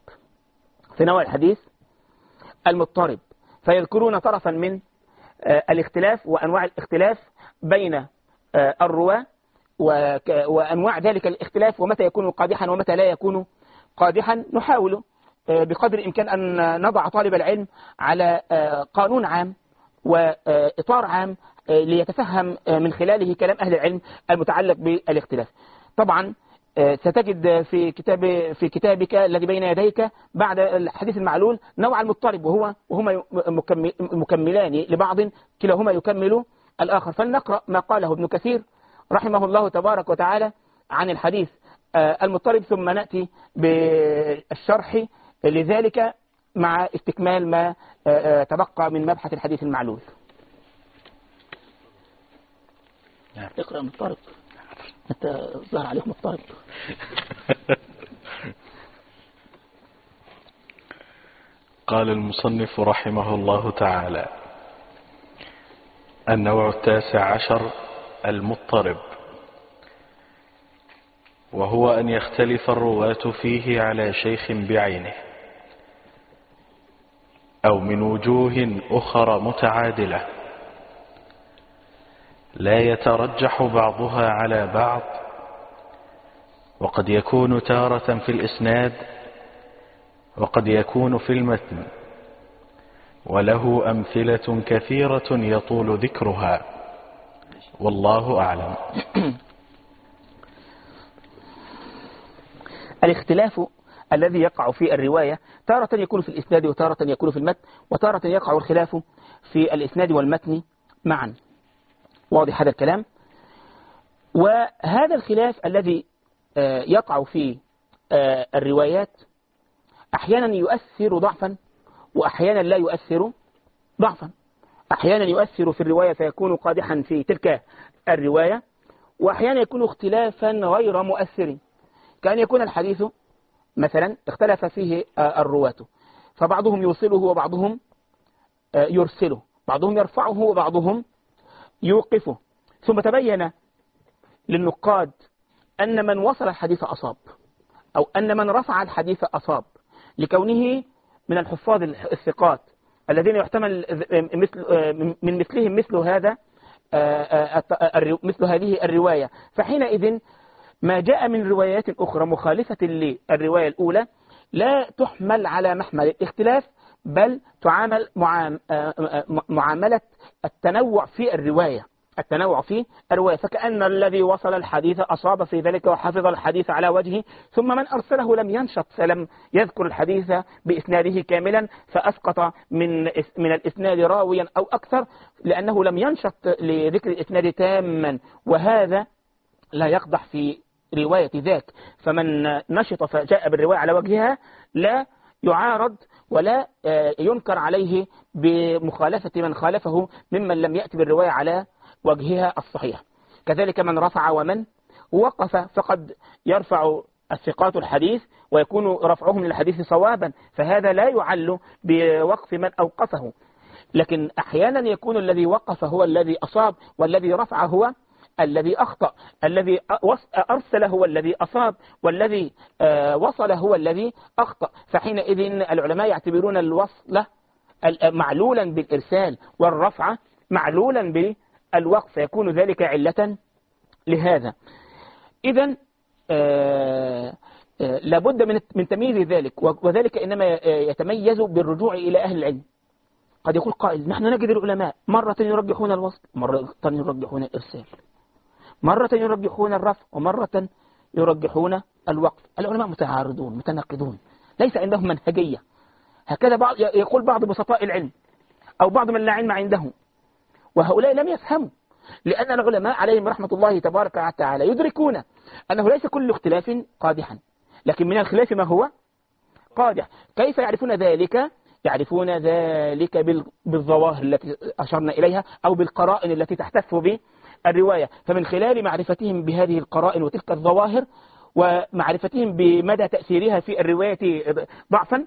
فيذكرون طرفا من الاختلاف وأنواع الاختلاف بين الرواة وأنواع ذلك الاختلاف، ومتى يكون قادحا ومتى لا يكون قادحا. نحاول بقدر الإمكان أن نضع طالب العلم على قانون عام وإطار عام ليتفهم من خلاله كلام أهل العلم المتعلق بالاختلاف. طبعا ستجد في كتابك الذي بين يديك بعد الحديث المعلول نوع المضطرب، وهما مكملان لبعض، كلاهما يكمل الآخر. فلنقرأ ما قاله ابن كثير رحمه الله تبارك وتعالى عن الحديث المضطرب، ثم نأتي بالشرح لذلك مع استكمال ما تبقى من مبحث الحديث المعلول. اقرأ مضطرب، أنت ظهر عليك مضطرب. قال المصنف رحمه الله تعالى: النوع 19 المضطرب، وهو أن يختلف الرواة فيه على شيخ بعينه أو من وجوه أخرى متعادلة لا يترجح بعضها على بعض، وقد يكون تارة في الإسناد وقد يكون في المتن، وله أمثلة كثيرة يطول ذكرها، والله أعلم. الاختلاف الذي يقع في الرواية تارة يكون في الإسناد وتارة يكون في المتن، وتارة يقع الخلاف في الإسناد والمتن معا. واضح هذا الكلام؟ وهذا الخلاف الذي يقع في الروايات أحيانا يؤثر ضعفا وأحيانا لا يؤثر ضعفا. أحيانا يؤثر في الرواية فيكون قادحا في تلك الرواية، وأحيانا يكون اختلافا غير مؤثر، كأن يكون الحديث مثلا اختلف فيه الرواة، فبعضهم يوصله وبعضهم يرسله، بعضهم يرفعه وبعضهم يوقفه، ثم تبين للنقاد أن من وصل الحديث أصاب، أو أن من رفع الحديث أصاب، لكونه من الحفاظ الثقات الذين يحتمل من مثلهم مثل هذه الرواية. فحينئذ ما جاء من روايات أخرى مخالفة للرواية الأولى لا تحمل على محمل الاختلاف، بل تعامل معاملة التنوع في الرواية، فكأن الذي وصل الحديث أصاب في ذلك وحفظ الحديث على وجهه، ثم من أرسله لم ينشط، فلم يذكر الحديث بإسناده كاملا، فأسقط من الإسناد راويا أو أكثر، لأنه لم ينشط لذكر الإسناد تاما. وهذا لا يقدح في رواية ذاك، فمن نشط فجاء بالرواية على وجهها لا يعارض ولا ينكر عليه بمخالفة من خالفه ممن لم يأتي بالرواية على وجهها الصحيح. كذلك من رفع ومن وقف، فقد يرفع الثقات الحديث ويكون رفعهم للحديث صوابا، فهذا لا يعل بوقف من أوقفه. لكن أحيانا يكون الذي وقف هو الذي أصاب، والذي رفع هو الذي أخطأ، الذي أرسل هو الذي أصاب، والذي وصل هو الذي أخطأ. فحينئذ العلماء يعتبرون الوصل معلولا بالإرسال والرفع معلولا بالوقف، فيكون ذلك علة لهذا. إذن لابد من تمييز ذلك، وذلك إنما يتميز بالرجوع إلى أهل العلم. قد يقول قائل: نحن نجد العلماء مرة يرجحون الوصل، مرة يرجحون الإرسال، مرة يرجحون الرفع، ومرة يرجحون الوقف. العلماء متعارضون متناقضون، ليس عندهم منهجية. هكذا يقول بعض بسطاء العلم أو بعض من لا علم عنده، وهؤلاء لم يفهموا، لأن العلماء عليهم رحمة الله تبارك وتعالى يدركون أنه ليس كل اختلاف قادحا، لكن من الخلاف ما هو قادح. كيف يعرفون ذلك؟ يعرفون ذلك بالظواهر التي أشرنا إليها أو بالقرائن التي تحتف بالرواية. فمن خلال معرفتهم بهذه القرائن وتلك الظواهر ومعرفتهم بمدى تأثيرها في الرواية ضعفا،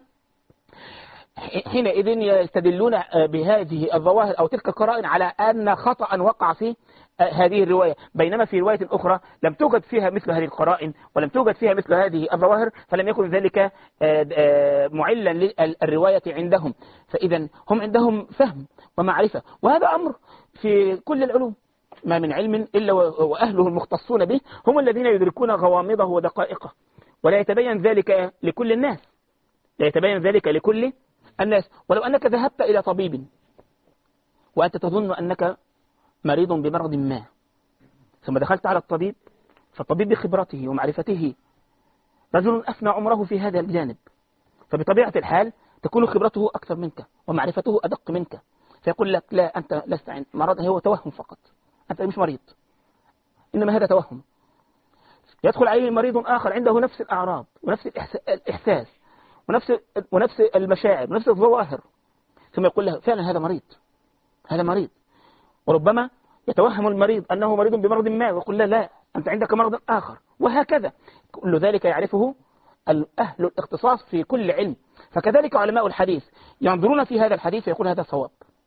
حينئذ يستدلون بهذه الظواهر أو تلك القرائن على أن خطأ وقع في هذه الرواية، بينما في رواية أخرى لم توجد فيها مثل هذه القرائن ولم توجد فيها مثل هذه الظواهر، فلم يكن ذلك معلا للرواية عندهم. فإذا هم عندهم فهم ومعرفة، وهذا أمر في كل العلوم، ما من علم إلا وأهله المختصون به هم الذين يدركون غوامضه ودقائقه، ولا يتبين ذلك لكل الناس، لا يتبين ذلك لكل الناس. ولو أنك ذهبت إلى طبيب وأنت تظن أنك مريض بمرض ما، ثم دخلت على الطبيب، فالطبيب بخبرته ومعرفته رجل أفنى عمره في هذا الجانب، فبطبيعة الحال تكون خبرته أكثر منك ومعرفته أدق منك، فيقول لك: لا، أنت لست عند مرض، هو توهم فقط، أنت مش مريض، إنما هذا توهم. يدخل عليه مريض آخر عنده نفس الأعراض ونفس الإحساس ونفس المشاعر ونفس الظواهر، ثم يقول له: فعلا هذا مريض، هذا مريض. وربما يتوهم المريض أنه مريض بمرض ما، ويقول له: لا، أنت عندك مرض آخر، وهكذا. كل ذلك يعرفه أهل الاختصاص في كل علم. فكذلك علماء الحديث ينظرون في هذا الحديث ويقول: هذا صواب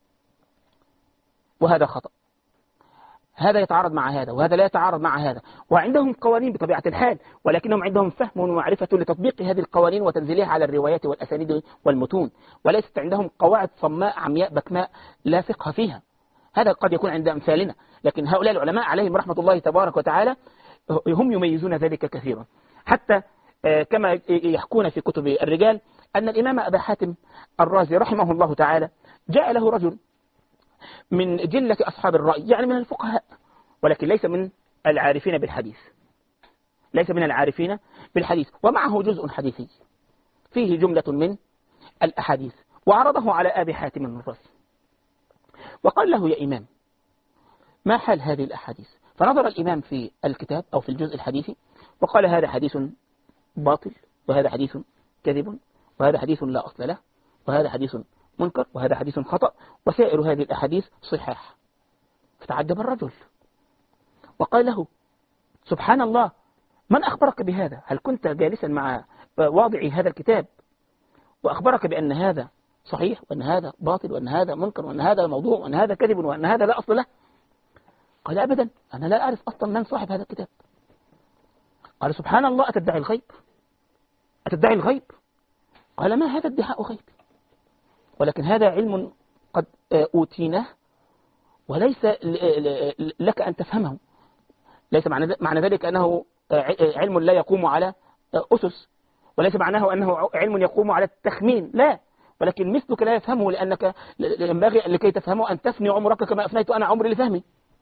وهذا خطأ، هذا يتعارض مع هذا وهذا لا يتعارض مع هذا، وعندهم قوانين بطبيعة الحال، ولكنهم عندهم فهم ومعرفة لتطبيق هذه القوانين وتنزيلها على الروايات والأسانيد والمتون، وليست عندهم قواعد صماء عمياء بكماء لا فقه فيها. هذا قد يكون عند أمثالنا، لكن هؤلاء العلماء عليهم رحمة الله تبارك وتعالى هم يميزون ذلك كثيرا. حتى كما يحكون في كتب الرجال أن الإمام أبا حاتم الرازي رحمه الله تعالى جاء له رجل من جلة أصحاب الرأي، يعني من الفقهاء، ولكن ليس من العارفين بالحديث، ليس من العارفين بالحديث، ومعه جزء حديثي فيه جملة من الأحاديث، وعرضه على أبي حاتم الرازي وقال له: يا إمام، ما حال هذه الأحاديث؟ فنظر الإمام في الكتاب أو في الجزء الحديثي وقال: هذا حديث باطل، وهذا حديث كذب، وهذا حديث لا أصل له، وهذا حديث منكر، وهذا حديث خطأ، وسائر هذه الأحاديث صحاح. فتعجب الرجل وقال له: سبحان الله، من أخبرك بهذا؟ هل كنت جالسا مع واضعي هذا الكتاب وأخبرك بأن هذا صحيح وأن هذا باطل وأن هذا منكر وأن هذا موضوع وأن هذا كذب وأن هذا لا أصل له؟ قال: أبدا، أنا لا أعرف أصلا من صاحب هذا الكتاب. قال: سبحان الله، أتدعي الغيب؟ أتدعي الغيب؟ قال: ما هذا ادعاء غيب، ولكن هذا علم قد أوتيناه وليس لك أن تفهمه. ليس معنى ذلك أنه علم لا يقوم على أسس، وليس معناه أنه علم يقوم على التخمين، لا، ولكن مثلك لا يفهمه، لأنك ينبغي لكي تفهمه أن تفني عمرك كما أفنيت أنا عمري لفهمي.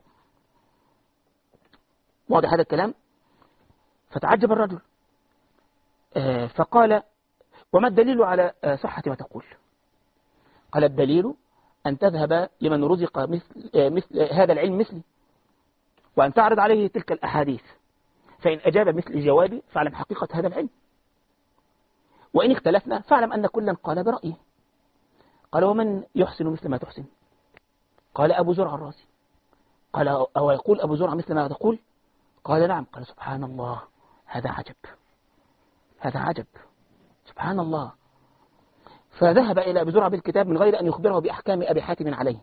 واضح هذا الكلام؟ فتعجب الرجل فقال: وما الدليل على صحة ما تقول؟ قال: الدليل أن تذهب لمن رزق مثل هذا العلم مثلي، وأن تعرض عليه تلك الأحاديث فإن أجاب مثل جوابي فاعلم حقيقة هذا العلم، وإن اختلفنا فاعلم أن كلا قال برأيه. قال ومن يحسن مثل ما تحسن؟ قال أبو زرع الرازي. قال أو يقول أبو زرع مثل ما تقول؟ قال نعم. قال سبحان الله، هذا عجب، هذا عجب، سبحان الله. فذهب إلى أبي زرع بالكتاب من غير أن يخبره بأحكام أبي حاتم عليه،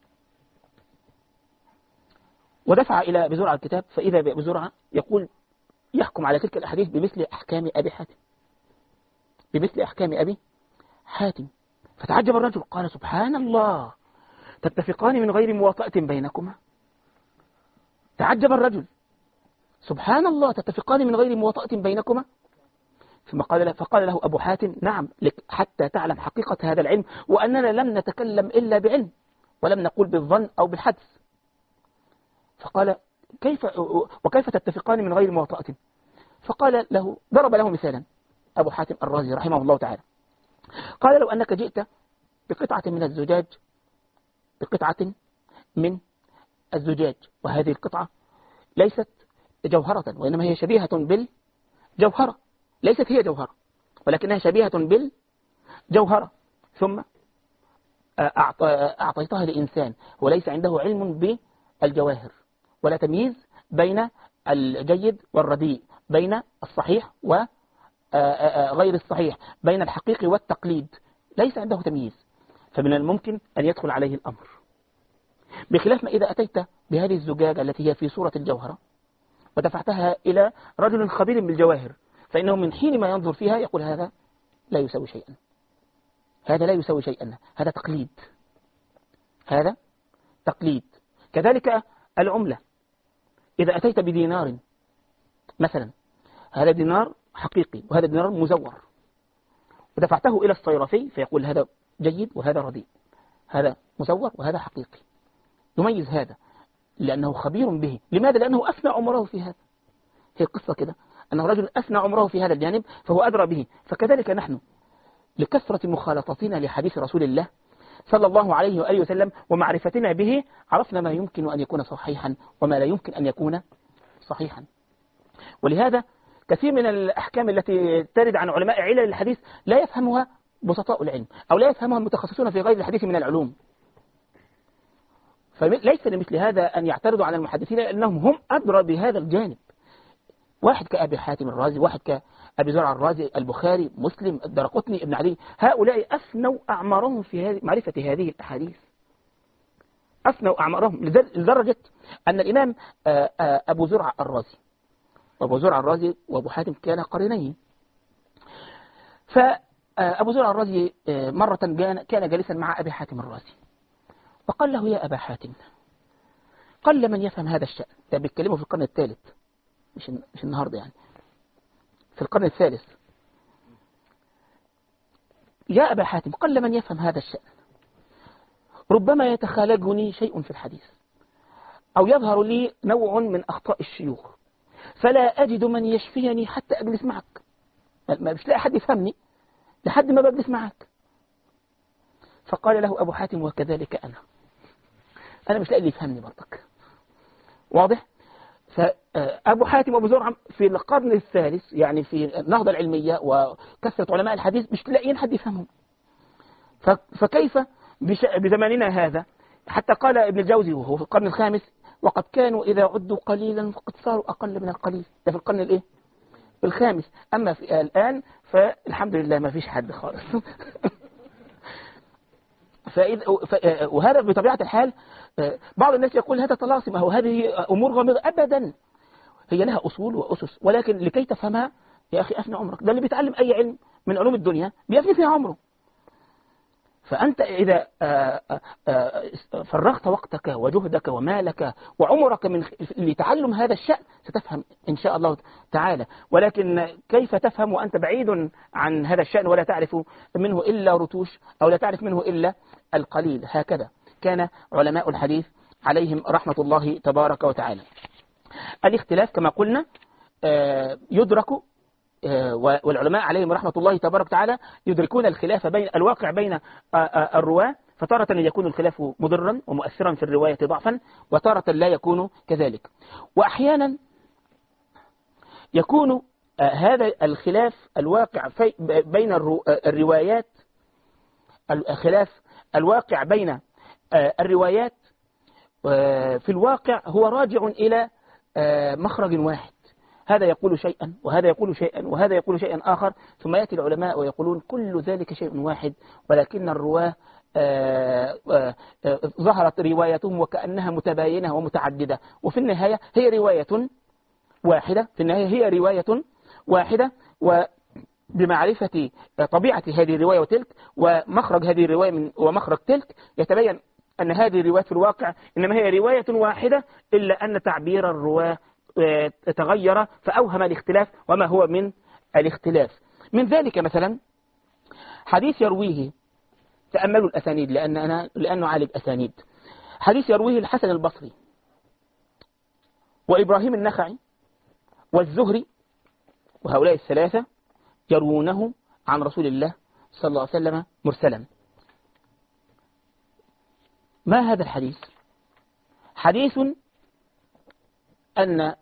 ودفع إلى أبي زرع الكتاب، فإذا بأبي زرع يقول يحكم على تلك الأحاديث بمثل أحكام أبي حاتم، بمثل أحكام أبي حاتم. فتعجب الرجل، قال سبحان الله، تتفقان من غير مواطأة بينكما؟ تعجب الرجل، سبحان الله، تتفقان من غير مواطأة بينكما؟ ثم فقال له أبو حاتم نعم، حتى تعلم حقيقة هذا العلم، وأننا لم نتكلم إلا بعلم، ولم نقول بالظن أو بالحدس. فقال وكيف تتفقان من غير مواطأة؟ فقال له، ضرب له مثالا أبو حاتم الرازي رحمه الله تعالى، قال لو أنك جئت بقطعة من الزجاج، بقطعة من الزجاج، وهذه القطعة ليست جوهرة وإنما هي شبيهة بالجوهرة، ليست هي جوهرة ولكنها شبيهة بالجوهرة، ثم أعطيتها لإنسان وليس عنده علم بالجواهر ولا تمييز بين الجيد والرديء، بين الصحيح وغير الصحيح، بين الحقيقي والتقليد، ليس عنده تمييز، فمن الممكن أن يدخل عليه الأمر. بخلاف ما إذا أتيت بهذه الزجاجة التي هي في صورة الجوهرة ودفعتها إلى رجل خبير بالجواهر، فإنه من حين ما ينظر فيها يقول هذا لا يسوي شيئا، هذا لا يسوي شيئا، هذا تقليد، هذا تقليد. كذلك العملة، إذا أتيت بدينار مثلا، هذا دينار حقيقي وهذا دينار مزور، ودفعته إلى الصيرفي فيقول هذا جيد وهذا رديء، هذا مزور وهذا حقيقي، يميز هذا لأنه خبير به. لماذا؟ لأنه أفنى عمره في هذا. هي القصة كده، أنه رجل أفنى عمره في هذا الجانب فهو أدرى به. فكذلك نحن لكثرة مخالطتنا لحديث رسول الله صلى الله عليه وآله وسلم ومعرفتنا به، عرفنا ما يمكن أن يكون صحيحا وما لا يمكن أن يكون صحيحا. ولهذا كثير من الأحكام التي ترد عن علماء علل الحديث لا يفهمها بسطاء العلم أو لا يفهمها المتخصصون في غير الحديث من العلوم. فليس لمثل هذا أن يعترضوا على المحدثين لأنهم هم أدرى بهذا الجانب. واحد كأبي حاتم الرازي، واحد كأبي زرع الرازي، البخاري، مسلم، الدرقطني، ابن عدي، هؤلاء أفنوا أعمارهم في معرفة هذه الأحاديث، أفنوا أعمارهم لدرجة أن الإمام أبو زرع الرازي وأبو زرع الرازي وأبو حاتم كان قرينين. فأبو زرع الرازي مرة كان جالسا مع أبي حاتم الرازي فقال له يا أبا حاتم، قل من يفهم هذا الشأن. ده بيتكلموا في القرن الثالث، مش النهاردة يعني، في القرن الثالث. يا أبا حاتم، قل من يفهم هذا الشأن، ربما يتخالجني شيء في الحديث أو يظهر لي نوع من أخطاء الشيوخ فلا أجد من يشفيني حتى أجلس معك، مش لاقي حد يفهمني لحد ما بجلس معك. فقال له أبو حاتم وكذلك أنا مش لاقي اللي يفهمني برضك. واضح؟ فأبو حاتم وأبو زرع في القرن الثالث يعني في النهضة العلمية وكثرة علماء الحديث مش لاقيين حد يفهمهم، فكيف بزماننا هذا؟ حتى قال ابن الجوزي وهو في القرن الخامس وقد كانوا إذا عدوا قليلا فقد صاروا أقل من القليل. ده في القرن الإيه؟ الخامس. أما في الآن فالحمد لله ما فيش حد خالص. وهذا بطبيعة الحال بعض الناس يقول هذا طلاسم أو هذه أمور غامضة. أبدا، هي لها أصول وأسس، ولكن لكي تفهمها يا أخي أفنى عمرك. ده اللي بيتعلم أي علم من علوم الدنيا بيفني فيها عمره. فأنت إذا فرغت وقتك وجهدك ومالك وعمرك لتعلم هذا الشأن ستفهم إن شاء الله تعالى. ولكن كيف تفهم وأنت بعيد عن هذا الشأن ولا تعرف منه إلا رتوش أو لا تعرف منه إلا القليل؟ هكذا كان علماء الحديث عليهم رحمة الله تبارك وتعالى. الاختلاف كما قلنا يدرك، والعلماء عليهم رحمة الله تبارك وتعالى يدركون الخلاف بين الواقع بين الرواة، فتارة يكون الخلاف مضرا ومؤثرا في الرواية ضعفا، وتارة لا يكون كذلك. وأحيانا يكون هذا الخلاف الواقع بين الروايات، الخلاف الواقع بين الروايات في الواقع هو راجع إلى مخرج واحد، هذا يقول شيئا وهذا يقول شيئا وهذا يقول شيئا آخر، ثم يأتي العلماء ويقولون كل ذلك شيء واحد، ولكن الرواة ظهرت روايتهم وكأنها متباينة ومتعددة، وفي النهاية هي رواية واحدة، في النهاية هي رواية واحدة، وبمعرفة طبيعة هذه الرواية وتلك ومخرج هذه الرواية ومخرج تلك يتبين أن هذه الرواية في الواقع إنما هي رواية واحدة، إلا أن تعبير الرواة تغير فأوهم الاختلاف وما هو من الاختلاف. من ذلك مثلا حديث يرويه، تأملوا الأسانيد لأنه عالب أسانيد، حديث يرويه الحسن البصري وإبراهيم النخعي والزهري، وهؤلاء الثلاثة يروونه عن رسول الله صلى الله عليه وسلم مرسلا. ما هذا الحديث؟ حديث أن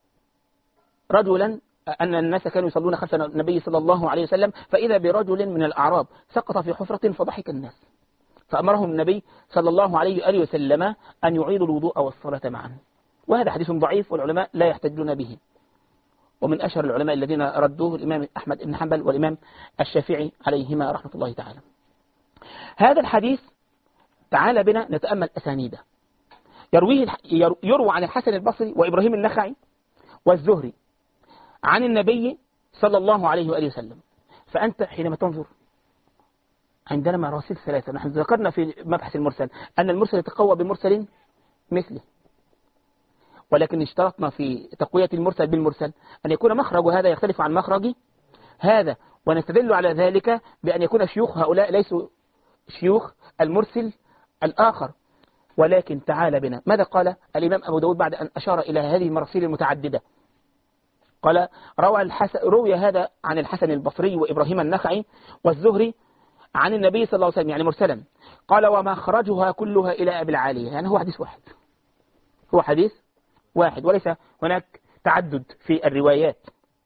الناس كانوا يصلون خلف النبي صلى الله عليه وسلم، فإذا برجل من الأعراب سقط في حفرة فضحك الناس، فأمرهم النبي صلى الله عليه وآله وسلم أن يعيدوا الوضوء والصلاة معا. وهذا حديث ضعيف والعلماء لا يحتجون به، ومن أشهر العلماء الذين ردوه الإمام أحمد بن حنبل والإمام الشافعي عليهما رحمة الله تعالى. هذا الحديث تعالى بنا نتأمل أسانيده. يروى عن الحسن البصري وإبراهيم النخعي والزهري عن النبي صلى الله عليه وآله وسلم. فأنت حينما تنظر عندنا مراسيل ثلاثة، نحن ذكرنا في مبحث المرسل أن المرسل يتقوى بمرسل مثله، ولكن اشترطنا في تقوية المرسل بالمرسل أن يكون مخرج هذا يختلف عن مخرج هذا، ونستدل على ذلك بأن يكون شيوخ هؤلاء ليسوا شيوخ المرسل الآخر. ولكن تعال بنا ماذا قال الإمام أبو داود بعد أن أشار إلى هذه المراسيل المتعددة؟ قال روي هذا عن الحسن البصري وإبراهيم النخعي والزهري عن النبي صلى الله عليه وسلم يعني مرسلا. قال ومخرجها كلها إلى أبي العالية، يعني هو حديث واحد، هو حديث واحد وليس هناك تعدد في الروايات.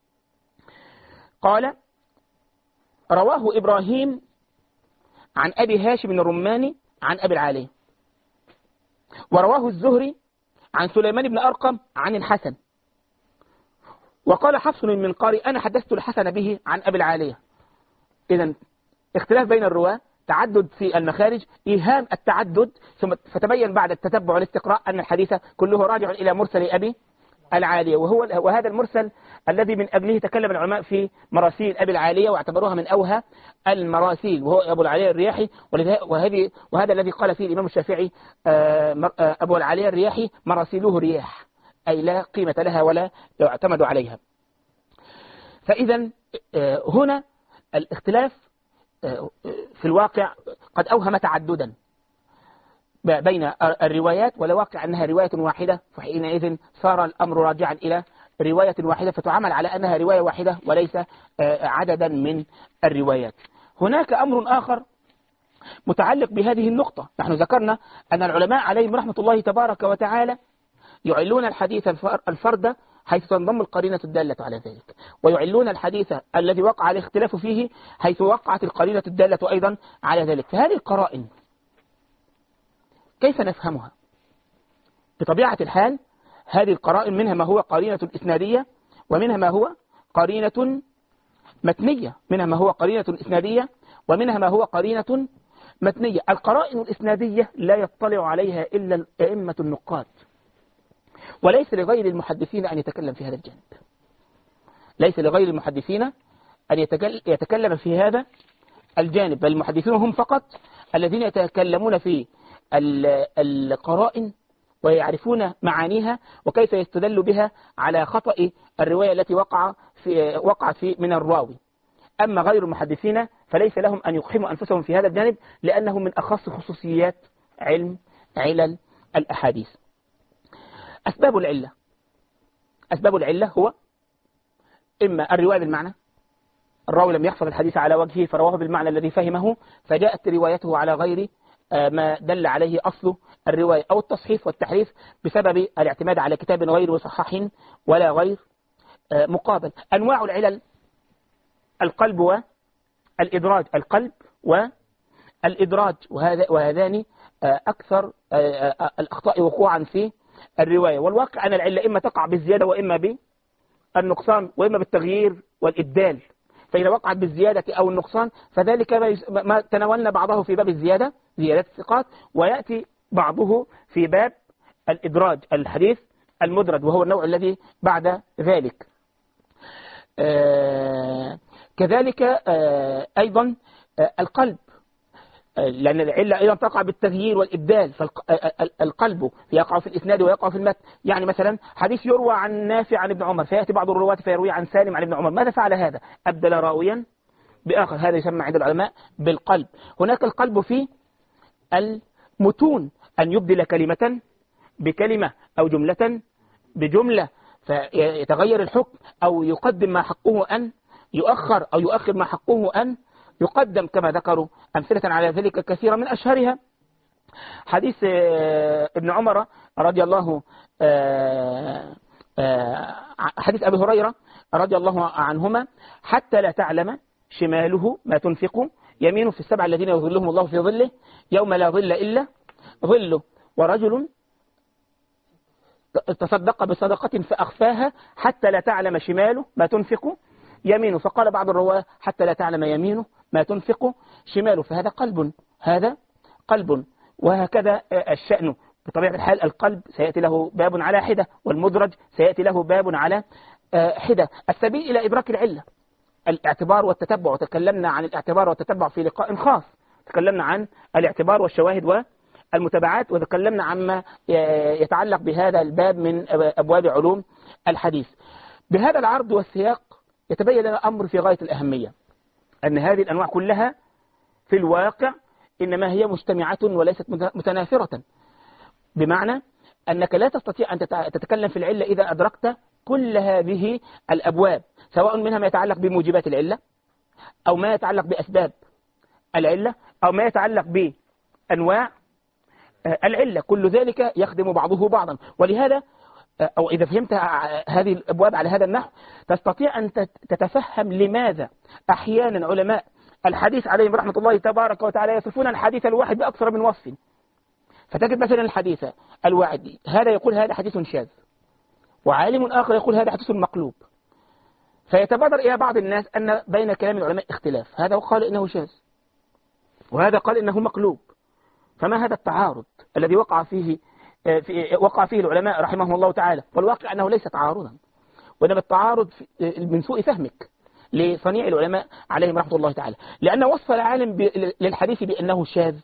قال رواه إبراهيم عن أبي هاشم الرماني عن أبي العالية، ورواه الزهري عن سليمان بن أرقم عن الحسن، وقال حفص المنقاري أنا حدثت الحسن به عن أبي العالية. إذن اختلاف بين الرواة، تعدد في المخارج، إيهام التعدد، ثم فتبين بعد التتبع والاستقراء أن الحديث كله راجع إلى مرسل أبي العالية، وهذا المرسل الذي من أجله تكلم العلماء في مراسيل أبي العالية واعتبروها من أوهى المراسيل، وهو أبو العالية الرياحي، وهذا الذي قال فيه الإمام الشافعي أبو العالية الرياحي مراسيله رياح، أي لا قيمة لها ولا يعتمد عليها. فإذا هنا الاختلاف في الواقع قد أوهم تعددا بين الروايات، والواقع أنها رواية واحدة، فحينئذ صار الأمر راجعا إلى رواية واحدة، فتعامل على أنها رواية واحدة وليس عددا من الروايات. هناك أمر آخر متعلق بهذه النقطة. نحن ذكرنا أن العلماء عليهم رحمة الله تبارك وتعالى يعلون الحديث الفرد حيث تنضم القرينة الدالة على ذلك، ويعلون الحديث الذي وقع الاختلاف فيه حيث وقعت القرينة الدالة أيضا على ذلك. فهذه القرائن كيف نفهمها؟ بطبيعة الحال هذه القرائن منها ما هو قرينة إسنادية، ومنها ما هو قرينة متنية، منها ما هو قرينة إسنادية ومنها ما هو قرينة متنية. القرائن الإسنادية لا يطلع عليها إلا الأئمة النقاد، وليس لغير المحدثين أن يتكلم في هذا الجانب، ليس لغير المحدثين أن يتكلم في هذا الجانب، بل المحدثون هم فقط الذين يتكلمون في القرائن ويعرفون معانيها وكيف يستدل بها على خطأ الرواية التي وقعت في من الراوي. أما غير المحدثين فليس لهم أن يقحموا أنفسهم في هذا الجانب، لأنه من أخص خصوصيات علل الأحاديث. أسباب العلة هو إما الرواية بالمعنى، الراوي لم يحفظ الحديث على وجهه فرواه بالمعنى الذي فهمه فجاءت روايته على غير ما دل عليه أصل الرواية، أو التصحيف والتحريف بسبب الاعتماد على كتاب غير مصحح ولا غير مقابل. أنواع العلل: القلب والإدراج، القلب والإدراج، وهذان أكثر الأخطاء وقوعا في الرواية. والواقع أن العلة إما تقع بالزيادة وإما بالنقصان وإما بالتغيير والإبدال. فإذا وقعت بالزيادة أو النقصان فذلك ما تناولنا بعضه في باب الزيادة، زيادة الثقات، ويأتي بعضه في باب الإدراج، الحديث المدرج، وهو النوع الذي بعد ذلك. كذلك أيضا القلب، لأن العلة أيضا تقع بالتغيير والإبدال، فالقلب يقع في الإسناد ويقع في المتن. يعني مثلا حديث يروى عن نافع عن ابن عمر، فيأتي بعض الرواة فيروي عن سالم عن ابن عمر، ماذا فعل هذا؟ أبدل راويا بآخر، هذا يسمى عند العلماء بالقلب. هناك القلب في المتون، أن يبدل كلمة بكلمة أو جملة بجملة فيتغير الحكم، أو يقدم ما حقه أن يؤخر، أو يؤخر ما حقه أن يقدم، كما ذكروا أمثلة على ذلك كثيرا. من أشهرها حديث ابن عمر رضي الله حديث أبي هريرة رضي الله عنهما: حتى لا تعلم شماله ما تنفق يمينه، في السبع الذين يظلهم الله في ظله يوم لا ظل إلا ظله. ورجل تصدق بصدقة فأخفاها حتى لا تعلم شماله ما تنفق يمينه، فقال بعض الرواة: حتى لا تعلم يمينه ما تنفق شماله. فهذا قلب، هذا قلب. وهكذا الشأن بطبيعة الحال. القلب سيأتي له باب على حدة، والمدرج سيأتي له باب على حدة. السبيل إلى إدراك العلة الاعتبار والتتبع، وتكلمنا عن الاعتبار والتتبع في لقاء خاص، تكلمنا عن الاعتبار والشواهد والمتابعات، وتكلمنا عما يتعلق بهذا الباب من أبواب علوم الحديث. بهذا العرض والسياق يتبين لنا أمر في غاية الأهمية، أن هذه الأنواع كلها في الواقع إنما هي مجتمعة وليست متنافرة، بمعنى أنك لا تستطيع أن تتكلم في العلة إذا أدركت كل هذه الأبواب، سواء منها ما يتعلق بموجبات العلة، أو ما يتعلق بأسباب العلة، أو ما يتعلق بأنواع العلة. كل ذلك يخدم بعضه بعضا. ولهذا أو إذا فهمت هذه الأبواب على هذا النحو تستطيع أن تتفهم لماذا أحيانا علماء الحديث عليهم رحمة الله تبارك وتعالى يصفون الحديث الواحد بأكثر من وصف. فتجد مثلا الحديث الواحد هذا يقول هذا حديث شاذ، وعالم آخر يقول هذا حديث مقلوب، فيتبادر إلى بعض الناس أن بين كلام العلماء اختلاف، هذا قال إنه شاذ وهذا قال إنه مقلوب. فما هذا التعارض الذي وقع فيه العلماء رحمهم الله تعالى؟ والواقع أنه ليس تعارضا، وإنما التعارض من سوء فهمك لصنيع العلماء عليهم رحمة الله تعالى. لأن وصف العالم للحديث بأنه شاذ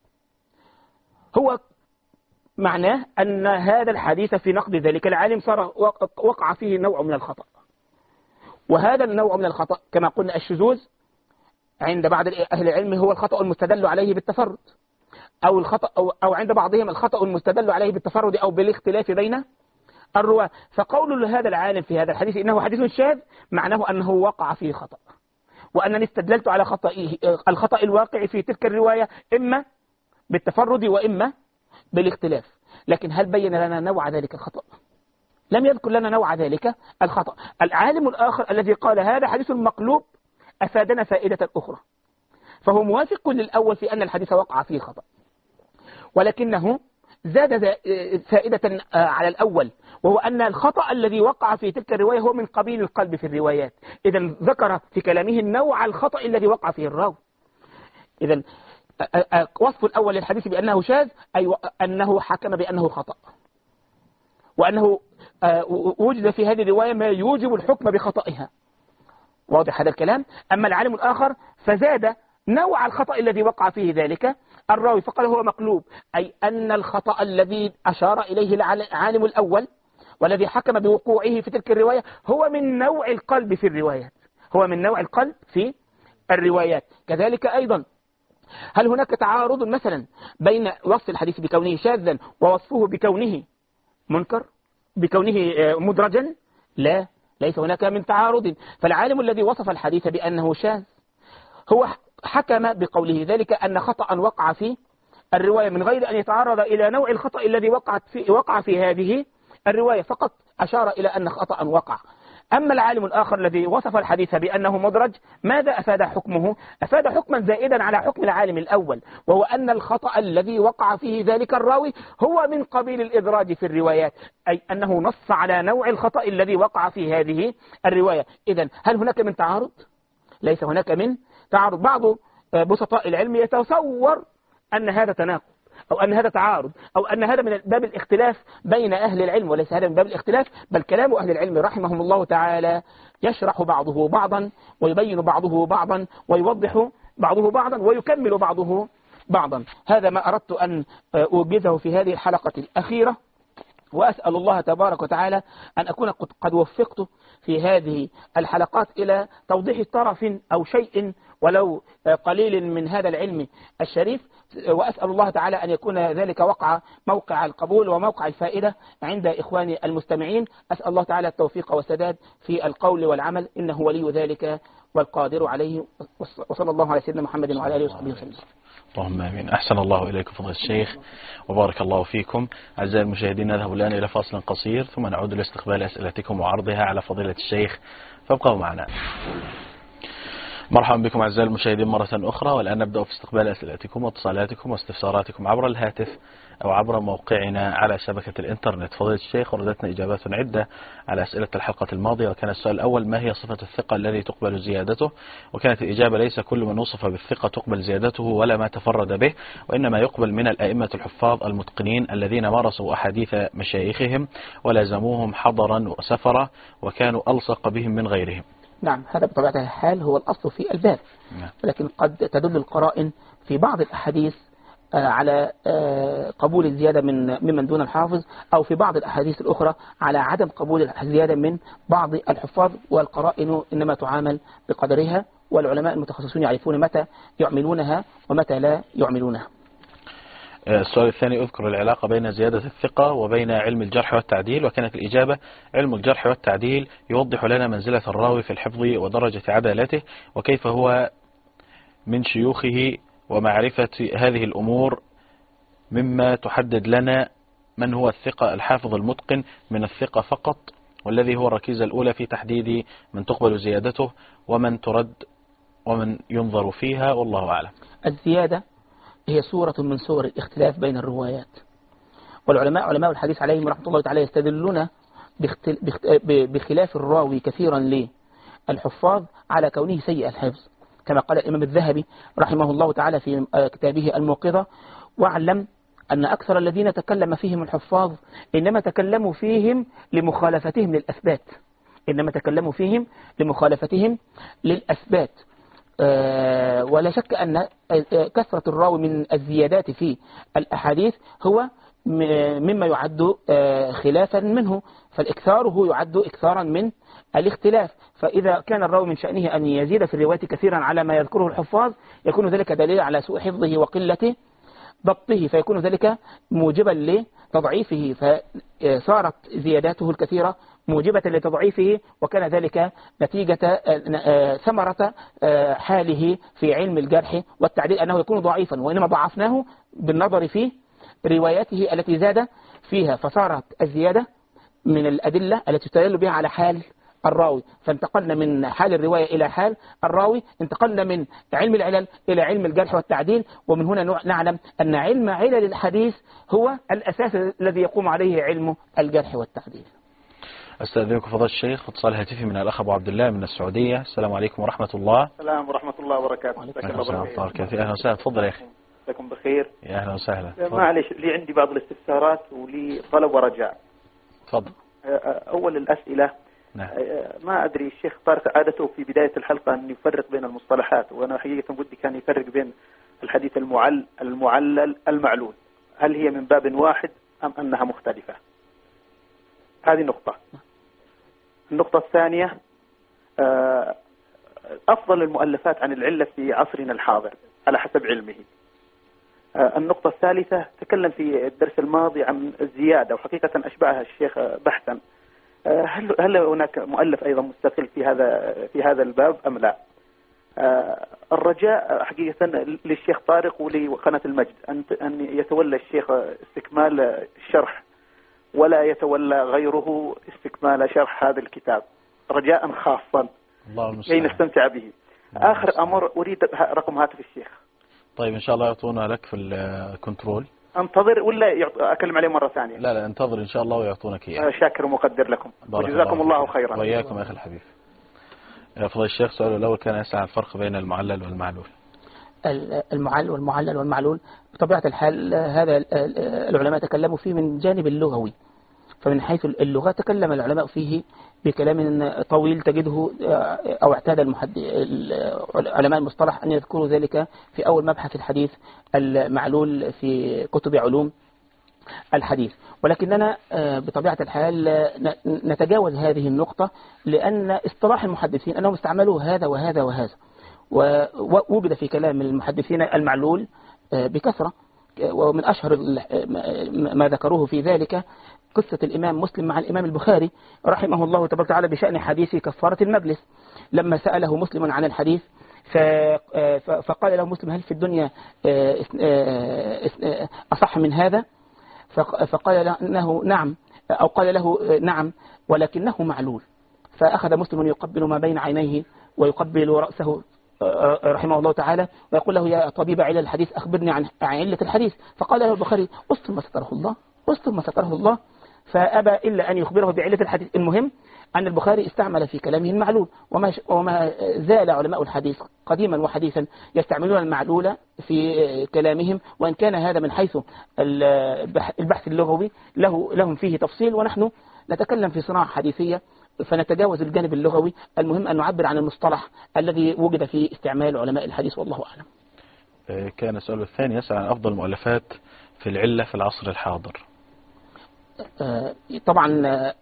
هو معناه أن هذا الحديث في نقد ذلك العالم صار وقع فيه نوع من الخطأ، وهذا النوع من الخطأ كما قلنا الشذوذ عند بعض أهل العلم هو الخطأ المستدل عليه بالتفرد، أو الخطأ أو عند بعضهم الخطأ المستدل عليه بالتفرد أو بالاختلاف بين الرواة. فقول لهذا العالم في هذا الحديث إنه حديث شاذ معناه أنه وقع فيه خطأ، وأنني استدللت على الخطأ الواقع في تلك الرواية إما بالتفرد وإما بالاختلاف. لكن هل بين لنا نوع ذلك الخطأ؟ لم يذكر لنا نوع ذلك الخطأ. العالم الآخر الذي قال هذا حديث مقلوب أفادنا فائدة أخرى، فهو موافق للأول في أن الحديث وقع فيه خطأ، ولكنه زاد فائدة على الأول، وهو أن الخطأ الذي وقع في تلك الرواية هو من قبيل القلب في الروايات. إذا ذكر في كلامه النوع الخطأ الذي وقع فيه الراوي. إذا وصف الأول للحديث بأنه شاذ أي أنه حكم بأنه خطأ، وأنه وجد في هذه الرواية ما يوجب الحكم بخطئها. واضح هذا الكلام؟ أما العالم الآخر فزاد نوع الخطأ الذي وقع فيه ذلك الراوي فقال هو مقلوب، أي أن الخطأ الذي أشار إليه العالم الأول والذي حكم بوقوعه في تلك الرواية هو من نوع القلب في الروايات، هو من نوع القلب في الروايات. كذلك أيضا هل هناك تعارض مثلا بين وصف الحديث بكونه شاذا ووصفه بكونه منكر، بكونه مدرجا؟ لا، ليس هناك من تعارض. فالعالم الذي وصف الحديث بأنه شاذ هو حكم بقوله ذلك أن خطأ وقع في الرواية من غير أن يتعرض إلى نوع الخطأ الذي وقع في هذه الرواية، فقط أشار إلى أن خطأ وقع. أما العالم الآخر الذي وصف الحديث بأنه مدرج، ماذا أفاد حكمه؟ أفاد حكما زائدا على حكم العالم الأول، وهو أن الخطأ الذي وقع فيه ذلك الراوي هو من قبيل الإدراج في الروايات، أي أنه نص على نوع الخطأ الذي وقع في هذه الرواية. إذن هل هناك من تعارض؟ ليس هناك من تعارض. بعض بسطاء العلم يتصور أن هذا تناقض، أو أن هذا تعارض، أو أن هذا من باب الاختلاف بين أهل العلم، وليس هذا من باب الاختلاف، بل كلام أهل العلم رحمهم الله تعالى يشرح بعضه بعضا، ويبين بعضه بعضا، ويوضح بعضه بعضا، ويكمل بعضه بعضا. هذا ما أردت أن أوجزه في هذه الحلقة الأخيرة، وأسأل الله تبارك وتعالى أن أكون قد وفقت في هذه الحلقات إلى توضيح طرف أو شيء ولو قليل من هذا العلم الشريف، وأسأل الله تعالى أن يكون ذلك موقع القبول وموقع الفائدة عند إخواني المستمعين. أسأل الله تعالى التوفيق والسداد في القول والعمل، إنه ولي ذلك والقادر عليه. وصلى الله على سيدنا محمد وعلى آله وصحبه وسلم. اللهم آمين. أحسن الله إليكم فضيلة الشيخ وبارك الله فيكم. أعزائي المشاهدين، نذهب الآن إلى فاصل قصير ثم نعود لاستقبال أسئلتكم وعرضها على فضيلة الشيخ، فابقوا معنا. مرحبا بكم أعزائي المشاهدين مرة أخرى، والآن نبدأ في استقبال أسئلتكم واتصالاتكم واستفساراتكم عبر الهاتف أو عبر موقعنا على شبكة الإنترنت. فضيلة الشيخ، وردتنا إجابات عدة على أسئلة الحلقة الماضية، وكان السؤال الأول: ما هي صفة الثقة الذي تقبل زيادته؟ وكانت الإجابة: ليس كل من وصف بالثقة تقبل زيادته ولا ما تفرد به، وإنما يقبل من الأئمة الحفاظ المتقنين الذين مارسوا أحاديث مشايخهم ولازموهم حضرا وسفرا وكانوا ألصق بهم من غيرهم. نعم، هذا بطبيعة الحال هو الأصل في الباب، ولكن قد تدل القرائن في بعض الأحاديث على قبول الزيادة ممن دون الحافظ، أو في بعض الأحاديث الأخرى على عدم قبول الزيادة من بعض الحفاظ، والقرائن إنما تعامل بقدرها، والعلماء المتخصصون يعرفون متى يعملونها ومتى لا يعملونها. السؤال الثاني: اذكر العلاقة بين زيادة الثقة وبين علم الجرح والتعديل. وكانت الإجابة: علم الجرح والتعديل يوضح لنا منزلة الراوي في الحفظ ودرجة عدالته وكيف هو من شيوخه، ومعرفة هذه الأمور مما تحدد لنا من هو الثقة الحافظ المتقن من الثقة فقط، والذي هو الركيزة الأولى في تحديد من تقبل زيادته ومن ترد ومن ينظر فيها، والله أعلم. الزيادة هي صورة من صور الاختلاف بين الروايات، والعلماء علماء الحديث عليهم رحمة الله تعالى يستدلون بخلاف الراوي كثيرا للحفاظ على كونه سيء الحفظ، كما قال الإمام الذهبي رحمه الله تعالى في كتابه الموقظة: واعلم أن أكثر الذين تكلم فيهم الحفاظ إنما تكلموا فيهم لمخالفتهم للأثبات، إنما تكلموا فيهم لمخالفتهم للأثبات. ولا شك أن كثرة الراوي من الزيادات في الأحاديث هو مما يعد خلافا منه، فالإكثار هو يعد إكثارا من الاختلاف. فإذا كان الراوي من شأنه أن يزيد في الرواية كثيرا على ما يذكره الحفاظ، يكون ذلك دليل على سوء حفظه وقلة ضبطه، فيكون ذلك موجبا لتضعيفه، فصارت زياداته الكثيرة موجبة لتضعيفه، وكان ذلك نتيجة ثمرة حاله في علم الجرح والتعديل أنه يكون ضعيفا، وإنما ضعفناه بالنظر في رواياته التي زاد فيها، فصارت الزيادة من الأدلة التي تدل بها على حال الراوي، فانتقلنا من حال الرواية إلى حال الراوي، انتقلنا من علم العلل إلى علم الجرح والتعديل. ومن هنا نعلم أن علم علل الحديث هو الأساس الذي يقوم عليه علم الجرح والتعديل. أستاذنكم فضيلة الشيخ، اتصال هاتفي من الأخ أبو عبد الله من السعودية. السلام عليكم ورحمة الله. السلام ورحمة الله وبركاته. أهلا وسهلا. تفضل يا أخي. لكم بخير. يا أهلا وسهلا. معلش، لي عندي بعض الاستفسارات ولي طلب ورجاء. تفضل. أول الأسئلة. نعم. ما أدري، الشيخ طارق عادته في بداية الحلقة أن يفرق بين المصطلحات، وأنا حقيقة ودي كان يفرق بين الحديث المعلل المعلول، هل هي من باب واحد أم أنها مختلفة؟ هذه نقطة. النقطة الثانية: أفضل المؤلفات عن العلة في عصرنا الحاضر على حسب علمه. النقطة الثالثة: تكلم في الدرس الماضي عن الزيادة، وحقيقة أشبعها الشيخ بحثا. هل هناك مؤلف أيضا مستقل في هذا الباب أم لا؟ الرجاء حقيقة للشيخ طارق ولقناة المجد أن يتولى الشيخ استكمال الشرح، ولا يتولى غيره استكمال شرح هذا الكتاب. رجاء خاصا الله كي المستعان. نستمتع به. آخر أمر أريد رقم هاتف الشيخ. طيب إن شاء الله يعطونا لك في الكنترول. انتظر ولا أكلم عليه مرة ثانية؟ لا انتظر إن شاء الله ويعطونك إياه. شاكر ومقدر لكم وجزاكم الله خيرا. وإياكم يا أخي الحبيب. فضل الشيخ سؤاله الأول كان يسأل عن الفرق بين المعلل والمعلول. المعلل والمعلل بطبيعة الحال هذا العلماء تكلموا فيه من جانب اللغوي، فمن حيث اللغة تكلم العلماء فيه بكلام طويل تجده أو اعتاد علماء المصطلح أن يذكروا ذلك في أول مبحث الحديث المعلول في كتب علوم الحديث. ولكننا بطبيعة الحال نتجاوز هذه النقطة، لأن اصطلاح المحدثين أنهم استعملوا هذا وهذا وهذا، ووجد في كلام المحدثين المعلول بكثرة، ومن أشهر ما ذكروه في ذلك قصة الإمام مسلم مع الإمام البخاري رحمه الله تبارك وتعالى بشأن حديث كفارة المجلس، لما سأله مسلم عن الحديث فقال له مسلم: هل في الدنيا أصح من هذا؟ فقال له نعم، أو قال له نعم ولكنه معلول. فأخذ مسلم يقبل ما بين عينيه ويقبل رأسه رحمه الله تعالى ويقول له: يا طبيب علل الحديث أخبرني عن علة الحديث. فقال له البخاري: استر ما ستره الله، استر ما ستره الله. فأبى إلا أن يخبره بعلة الحديث. المهم أن البخاري استعمل في كلامه المعلول، وما زال علماء الحديث قديما وحديثا يستعملون المعلول في كلامهم، وإن كان هذا من حيث البحث اللغوي لهم فيه تفصيل، ونحن نتكلم في صناعة حديثية فنتجاوز الجانب اللغوي. المهم أن نعبر عن المصطلح الذي وجد في استعمال علماء الحديث، والله أعلم. كان السؤال الثاني يسأل عن أفضل مؤلفات في العلة في العصر الحاضر. طبعا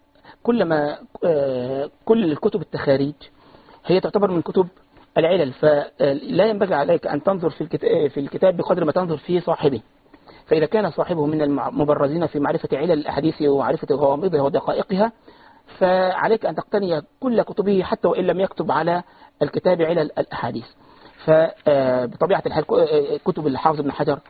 كل الكتب التخاريج هي تعتبر من كتب العلل، فلا ينبغي عليك أن تنظر في الكتاب بقدر ما تنظر في صاحبه. فإذا كان صاحبه من المبرزين في معرفة علل الأحاديث ومعرفة غوامضها ودقائقها، فعليك أن تقتني كل كتبه حتى وإن لم يكتب على الكتاب علل الأحاديث. فبطبيعة الحال كتب الحافظ ابن حجر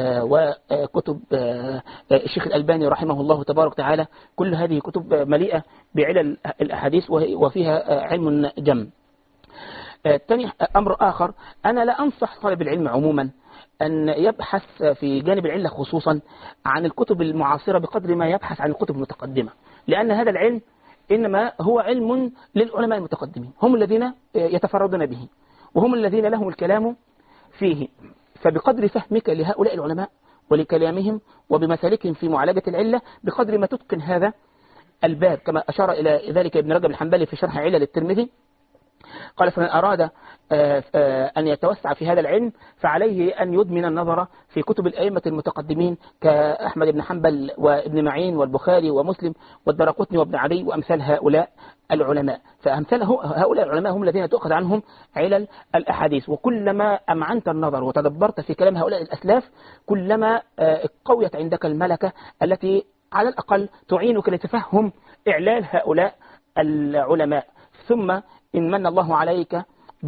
وكتب الشيخ الألباني رحمه الله تبارك وتعالى، كل هذه كتب مليئة بعلل الأحاديث وفيها علم جم. ثاني أمر آخر، أنا لا أنصح طالب العلم عموما أن يبحث في جانب العلة خصوصا عن الكتب المعاصرة بقدر ما يبحث عن الكتب المتقدمة، لأن هذا العلم إنما هو علم للعلماء المتقدمين، هم الذين يتفردون به وهم الذين لهم الكلام فيه. فبقدر فهمك لهؤلاء العلماء ولكلامهم وبمسالكهم في معالجة العلة، بقدر ما تتقن هذا الباب، كما أشار إلى ذلك ابن رجب الحنبلي في شرح علل الترمذي، قال: فمن أراد أن يتوسع في هذا العلم فعليه أن يدمن النظر في كتب الأئمة المتقدمين كأحمد بن حنبل وابن معين والبخاري ومسلم والدرقطني وابن عدي وأمثال هؤلاء العلماء. فأمثال هؤلاء العلماء هم الذين تؤخذ عنهم علل الأحاديث. وكلما أمعنت النظر وتدبرت في كلام هؤلاء الأسلاف، كلما قويت عندك الملكة التي على الأقل تعينك لتفهم إعلال هؤلاء العلماء. ثم إن من الله عليك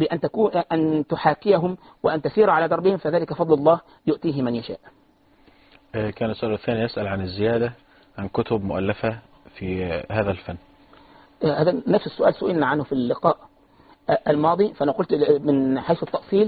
أن تحاكيهم وأن تسير على دربهم، فذلك فضل الله يؤتيه من يشاء. كان السؤال الثاني يسأل عن الزيادة عن كتب مؤلفة في هذا الفن. هذا نفس السؤال سئلنا عنه في اللقاء الماضي، فأنا قلت من حيث التأصيل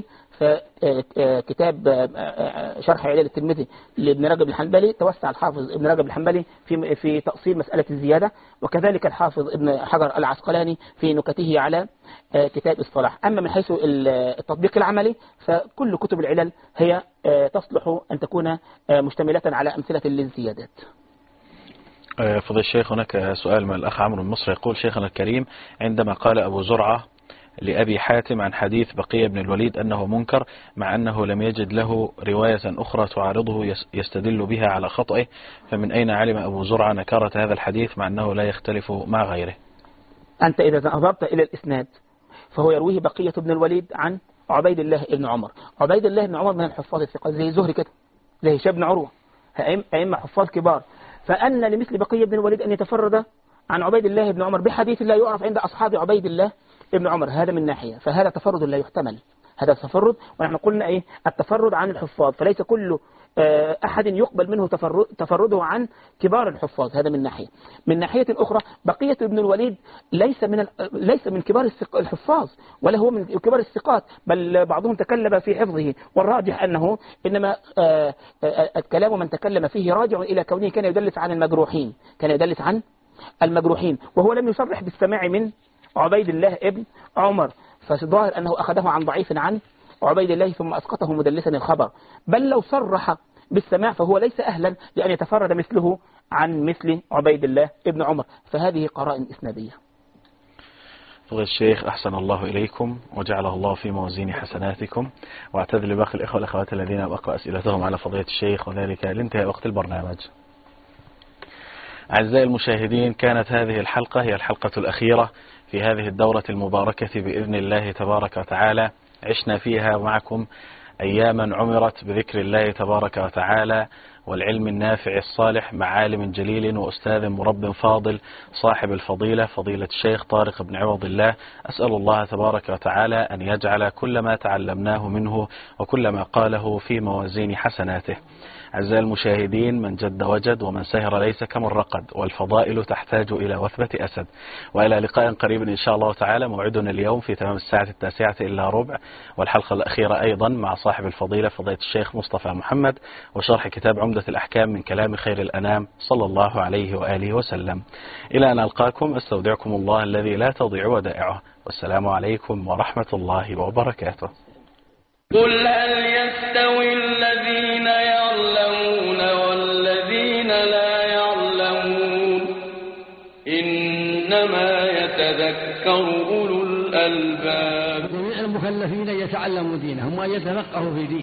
فكتاب شرح علل الترمذي لابن رجب الحنبلي توسع الحافظ ابن رجب الحنبلي في تأصيل مسألة الزيادة، وكذلك الحافظ ابن حجر العسقلاني في نكته على كتاب الصلاح. أما من حيث التطبيق العملي فكل كتب العلل هي تصلح أن تكون مشتملة على أمثلة للزيادات. فضل الشيخ، هناك سؤال من الأخ عمرو المصري يقول: شيخنا الكريم، عندما قال أبو زرعة لأبي حاتم عن حديث بقية بن الوليد أنه منكر، مع أنه لم يجد له رواية أخرى تعارضه يستدل بها على خطئه، فمن أين علم أبو زرعة نكارة هذا الحديث مع أنه لا يختلف مع غيره؟ أنت إذا نظرت إلى الإسناد فهو يرويه بقية بن الوليد عن عبيد الله بن عمر. عبيد الله بن عمر من الحفاظ الثقات زي زهري كده، زي هشام بن عروة، أئمة حفاظ كبار. فأن لمثل بقية بن الوليد أن يتفرد عن عبيد الله بن عمر بحديث لا يعرف عند أصحاب عبيد الله بن عمر، هذا من ناحية، فهذا تفرد لا يحتمل. هذا التفرد. ونحن قلنا التفرد عن الحفاظ، فليس كل أحد يقبل منه تفرده عن كبار الحفاظ. هذا من ناحية. من ناحية أخرى بقية ابن الوليد ليس من كبار الحفاظ، ولا هو من كبار الثقات، بل بعضهم تكلم في حفظه، والراجح أنه إنما الكلام من تكلم فيه راجع إلى كونه كان يدلس عن المجروحين، كان يدلس عن المجروحين، وهو لم يصرح بالسماع من عبيد الله ابن عمر، فظاهر أنه أخذه عن ضعيف عن عبيد الله ثم أسقطه مدلسا الخبر. بل لو صرح بالسماع فهو ليس أهلا لأن يتفرد مثله عن مثل عبيد الله ابن عمر، فهذه قرائن إسنادية. فضل الشيخ أحسن الله إليكم وجعله الله في موازين حسناتكم، واعتذر لباقي الإخوة والأخوات الذين أبقى أسئلتهم على فضيلة الشيخ وذلك لانتهاء وقت البرنامج. أعزائي المشاهدين، كانت هذه الحلقة هي الحلقة الأخيرة في هذه الدورة المباركة بإذن الله تبارك وتعالى. عشنا فيها معكم أياما عمرت بذكر الله تبارك وتعالى والعلم النافع الصالح مع عالم جليل وأستاذ مرب فاضل صاحب الفضيلة فضيلة الشيخ طارق بن عوض الله. أسأل الله تبارك وتعالى أن يجعل كل ما تعلمناه منه وكل ما قاله في موازين حسناته. أعزائي المشاهدين، من جد وجد ومن سهر ليس كمن رقد، والفضائل تحتاج إلى وثبة أسد. وإلى لقاء قريب إن شاء الله تعالى. موعدنا اليوم في تمام الساعة 9:09 والحلقة الأخيرة أيضا مع صاحب الفضيلة فضيلة الشيخ مصطفى محمد وشرح كتاب عمدة الأحكام من كلام خير الأنام صلى الله عليه وآله وسلم. إلى أن ألقاكم أستودعكم الله الذي لا تضيع ودائعه، والسلام عليكم ورحمة الله وبركاته. قل هل يستوي الذين يعلمون والذين لا يعلمون إنما يتذكر أولو الألباب. جميع المكلفين يتعلموا دينهم وأن يتفقهوا في دينهم.